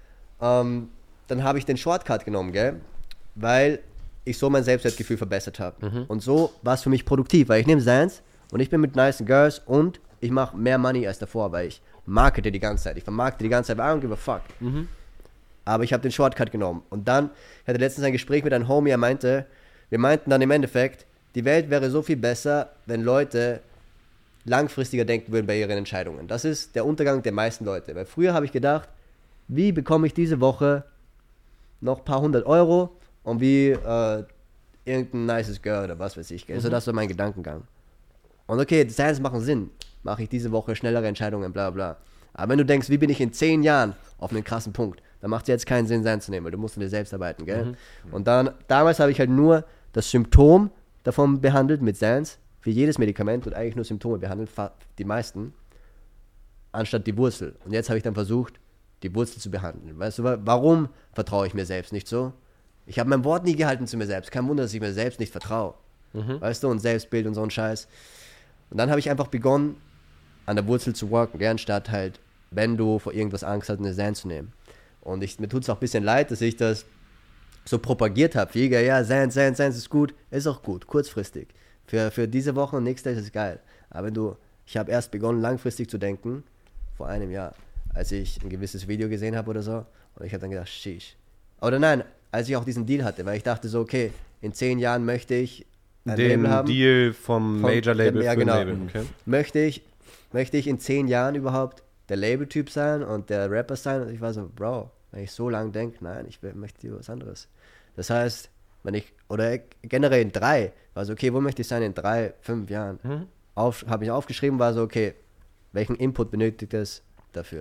dann habe ich den Shortcut genommen, gell? Weil ich so mein Selbstwertgefühl verbessert habe. Und so war es für mich produktiv, weil ich nehme Xans und ich bin mit nice Girls und ich mache mehr Money als davor, weil ich markete die ganze Zeit. Ich vermarkte die ganze Zeit, I don't give a fuck. Aber ich habe den Shortcut genommen. Und dann, ich hatte letztens ein Gespräch mit einem Homie, wir meinten dann im Endeffekt, die Welt wäre so viel besser, wenn Leute langfristiger denken würden bei ihren Entscheidungen. Das ist der Untergang der meisten Leute. Weil früher habe ich gedacht, wie bekomme ich diese Woche noch ein paar 100 Euro und wie irgendein nices Girl oder was weiß ich. Also das war mein Gedankengang. Und okay, Xans machen Sinn. Mache ich diese Woche schnellere Entscheidungen, bla bla. Aber wenn du denkst, wie bin ich in 10 Jahren auf einen krassen Punkt, dann macht es jetzt keinen Sinn, Xans zu nehmen, weil du musst an dir selbst arbeiten, gell? Und dann, damals habe ich halt nur das Symptom davon behandelt mit Xans, für jedes Medikament und eigentlich nur Symptome behandelt, die meisten, anstatt die Wurzel. Und jetzt habe ich dann versucht, die Wurzel zu behandeln. Weißt du, warum vertraue ich mir selbst nicht so? Ich habe mein Wort nie gehalten zu mir selbst. Kein Wunder, dass ich mir selbst nicht vertraue. Weißt du, und Selbstbild und so ein Scheiß. Und dann habe ich einfach begonnen, an der Wurzel zu worken, gern statt halt, wenn du vor irgendwas Angst hast, eine Xans zu nehmen. Und mir tut es auch ein bisschen leid, dass ich das so propagiert habe. Ja, Xans ist gut, ist auch gut, kurzfristig. Für diese Woche und nächste ist es geil. Aber ich habe erst begonnen, langfristig zu denken, vor einem Jahr, als ich ein gewisses Video gesehen habe oder so. Und ich habe dann gedacht, sheesh. Oder nein, als ich auch diesen Deal hatte, weil ich dachte so, okay, in 10 Jahren möchte ich ein Label haben. Den Deal vom Major-Label ja, für genau. ein Label, okay. Möchte ich in 10 Jahren überhaupt der Label-Typ sein und der Rapper sein? Und ich war so, Bro, wenn ich so lange denke, nein, ich möchte was anderes. Das heißt, oder generell in 3, war so, okay, wo möchte ich sein in 3, 5 Jahren? Habe ich aufgeschrieben, war so, okay, welchen Input benötigt es dafür?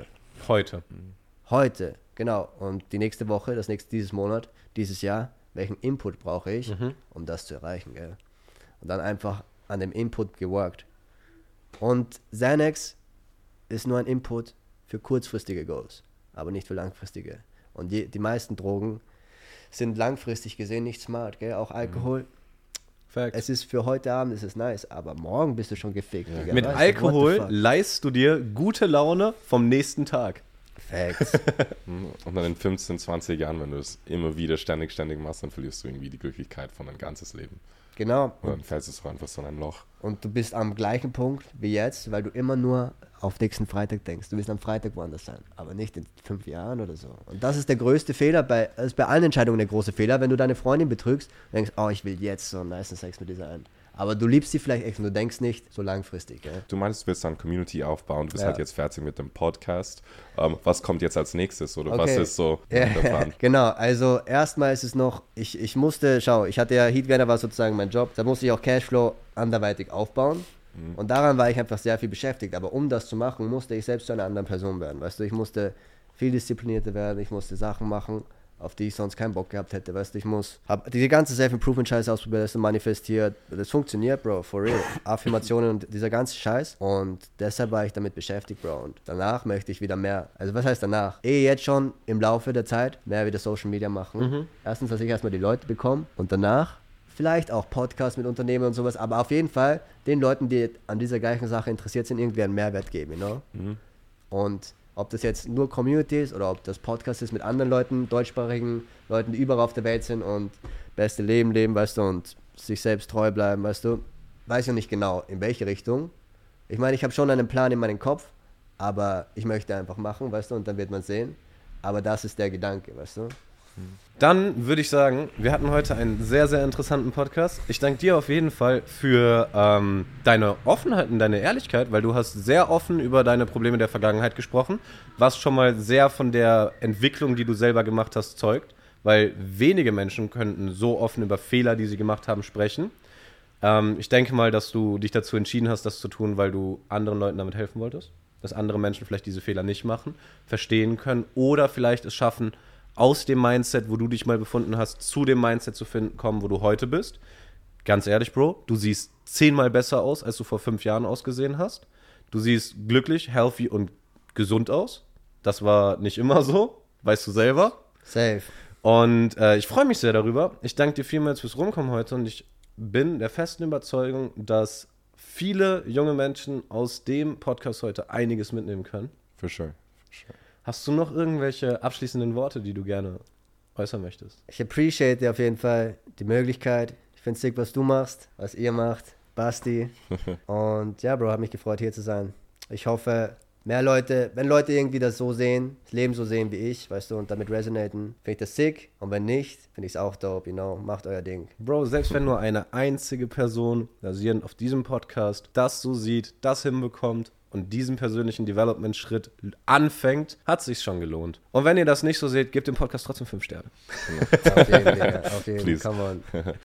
Heute, genau. Und die nächste Woche, dieses Monat, dieses Jahr, welchen Input brauche ich, um das zu erreichen, gell? Und dann einfach an dem Input geworkt. Und Xanax ist nur ein Input für kurzfristige Goals, aber nicht für langfristige. Und die meisten Drogen sind langfristig gesehen nicht smart, gell? Auch Alkohol. Facts. Es ist für heute Abend, ist es nice, aber morgen bist du schon gefickt. Ja. Mit Alkohol leihst du dir gute Laune vom nächsten Tag. Facts. Und dann in 15, 20 Jahren, wenn du es immer wieder ständig machst, dann verlierst du irgendwie die Glücklichkeit von dein ganzes Leben. Genau. Und dann fällst du einfach so in ein Loch. Und du bist am gleichen Punkt wie jetzt, weil du immer nur auf nächsten Freitag denkst. Du wirst am Freitag woanders sein, aber nicht in 5 Jahren oder so. Und das ist der größte Fehler, das ist bei allen Entscheidungen der große Fehler, wenn du deine Freundin betrügst und denkst, oh, ich will jetzt so einen nice Sex mit dieser ein. Aber du liebst sie vielleicht echt und du denkst nicht so langfristig. Gell? Du meinst, du willst dann Community aufbauen, du bist Ja. halt jetzt fertig mit dem Podcast. Was kommt jetzt als nächstes oder Okay. was ist so der Plan? Genau, also erstmal ist es noch, ich hatte ja, Heatgainer war sozusagen mein Job, da musste ich auch Cashflow anderweitig aufbauen. Und daran war ich einfach sehr viel beschäftigt. Aber um das zu machen, musste ich selbst zu einer anderen Person werden. Weißt du, ich musste viel disziplinierter werden, ich musste Sachen machen, auf die ich sonst keinen Bock gehabt hätte. Weißt du, habe diese ganze Self-Improvement-Scheiße ausprobiert, das manifestiert. Das funktioniert, Bro, for real. Affirmationen und dieser ganze Scheiß. Und deshalb war ich damit beschäftigt, Bro. Und danach möchte ich wieder mehr, also was heißt danach? Jetzt schon im Laufe der Zeit mehr wieder Social Media machen. Erstens, dass ich erstmal die Leute bekomme und danach vielleicht auch Podcasts mit Unternehmen und sowas, aber auf jeden Fall den Leuten, die an dieser gleichen Sache interessiert sind, irgendwie einen Mehrwert geben, you know? Und ob das jetzt nur Community ist oder ob das Podcast ist mit anderen Leuten, deutschsprachigen Leuten, die überall auf der Welt sind und beste Leben leben, weißt du, und sich selbst treu bleiben, weißt du, weiß ja nicht genau, in welche Richtung. Ich meine, ich habe schon einen Plan in meinem Kopf, aber ich möchte einfach machen, weißt du, und dann wird man sehen. aber das ist der Gedanke, weißt du? Dann würde ich sagen, wir hatten heute einen sehr, sehr interessanten Podcast. Ich danke dir auf jeden Fall für deine Offenheit und deine Ehrlichkeit, weil du hast sehr offen über deine Probleme der Vergangenheit gesprochen, was schon mal sehr von der Entwicklung, die du selber gemacht hast, zeugt, weil wenige Menschen könnten so offen über Fehler, die sie gemacht haben, sprechen. Ich denke mal, dass du dich dazu entschieden hast, das zu tun, weil du anderen Leuten damit helfen wolltest, dass andere Menschen vielleicht diese Fehler nicht machen, verstehen können oder vielleicht es schaffen, aus dem Mindset, wo du dich mal befunden hast, zu dem Mindset zu kommen, wo du heute bist. Ganz ehrlich, Bro, du siehst 10-mal besser aus, als du vor 5 Jahren ausgesehen hast. Du siehst glücklich, healthy und gesund aus. Das war nicht immer so, weißt du selber. Safe. Und ich freue mich sehr darüber. Ich danke dir vielmals fürs Rumkommen heute und ich bin der festen Überzeugung, dass viele junge Menschen aus dem Podcast heute einiges mitnehmen können. For sure. Hast du noch irgendwelche abschließenden Worte, die du gerne äußern möchtest? Ich appreciate auf jeden Fall die Möglichkeit. Ich finde es sick, was du machst, was ihr macht, Basti. Und ja, Bro, hat mich gefreut, hier zu sein. Ich hoffe, mehr Leute, wenn Leute irgendwie das so sehen, das Leben so sehen wie ich, weißt du, und damit resonaten, finde ich das sick. Und wenn nicht, finde ich es auch dope, macht euer Ding. Bro, selbst wenn nur eine einzige Person, basierend auf diesem Podcast, das so sieht, das hinbekommt, und diesen persönlichen Development-Schritt anfängt, hat es sich schon gelohnt. Und wenn ihr das nicht so seht, gebt dem Podcast trotzdem 5 Sterne. Auf jeden, Digga, auf jeden, Please. come on.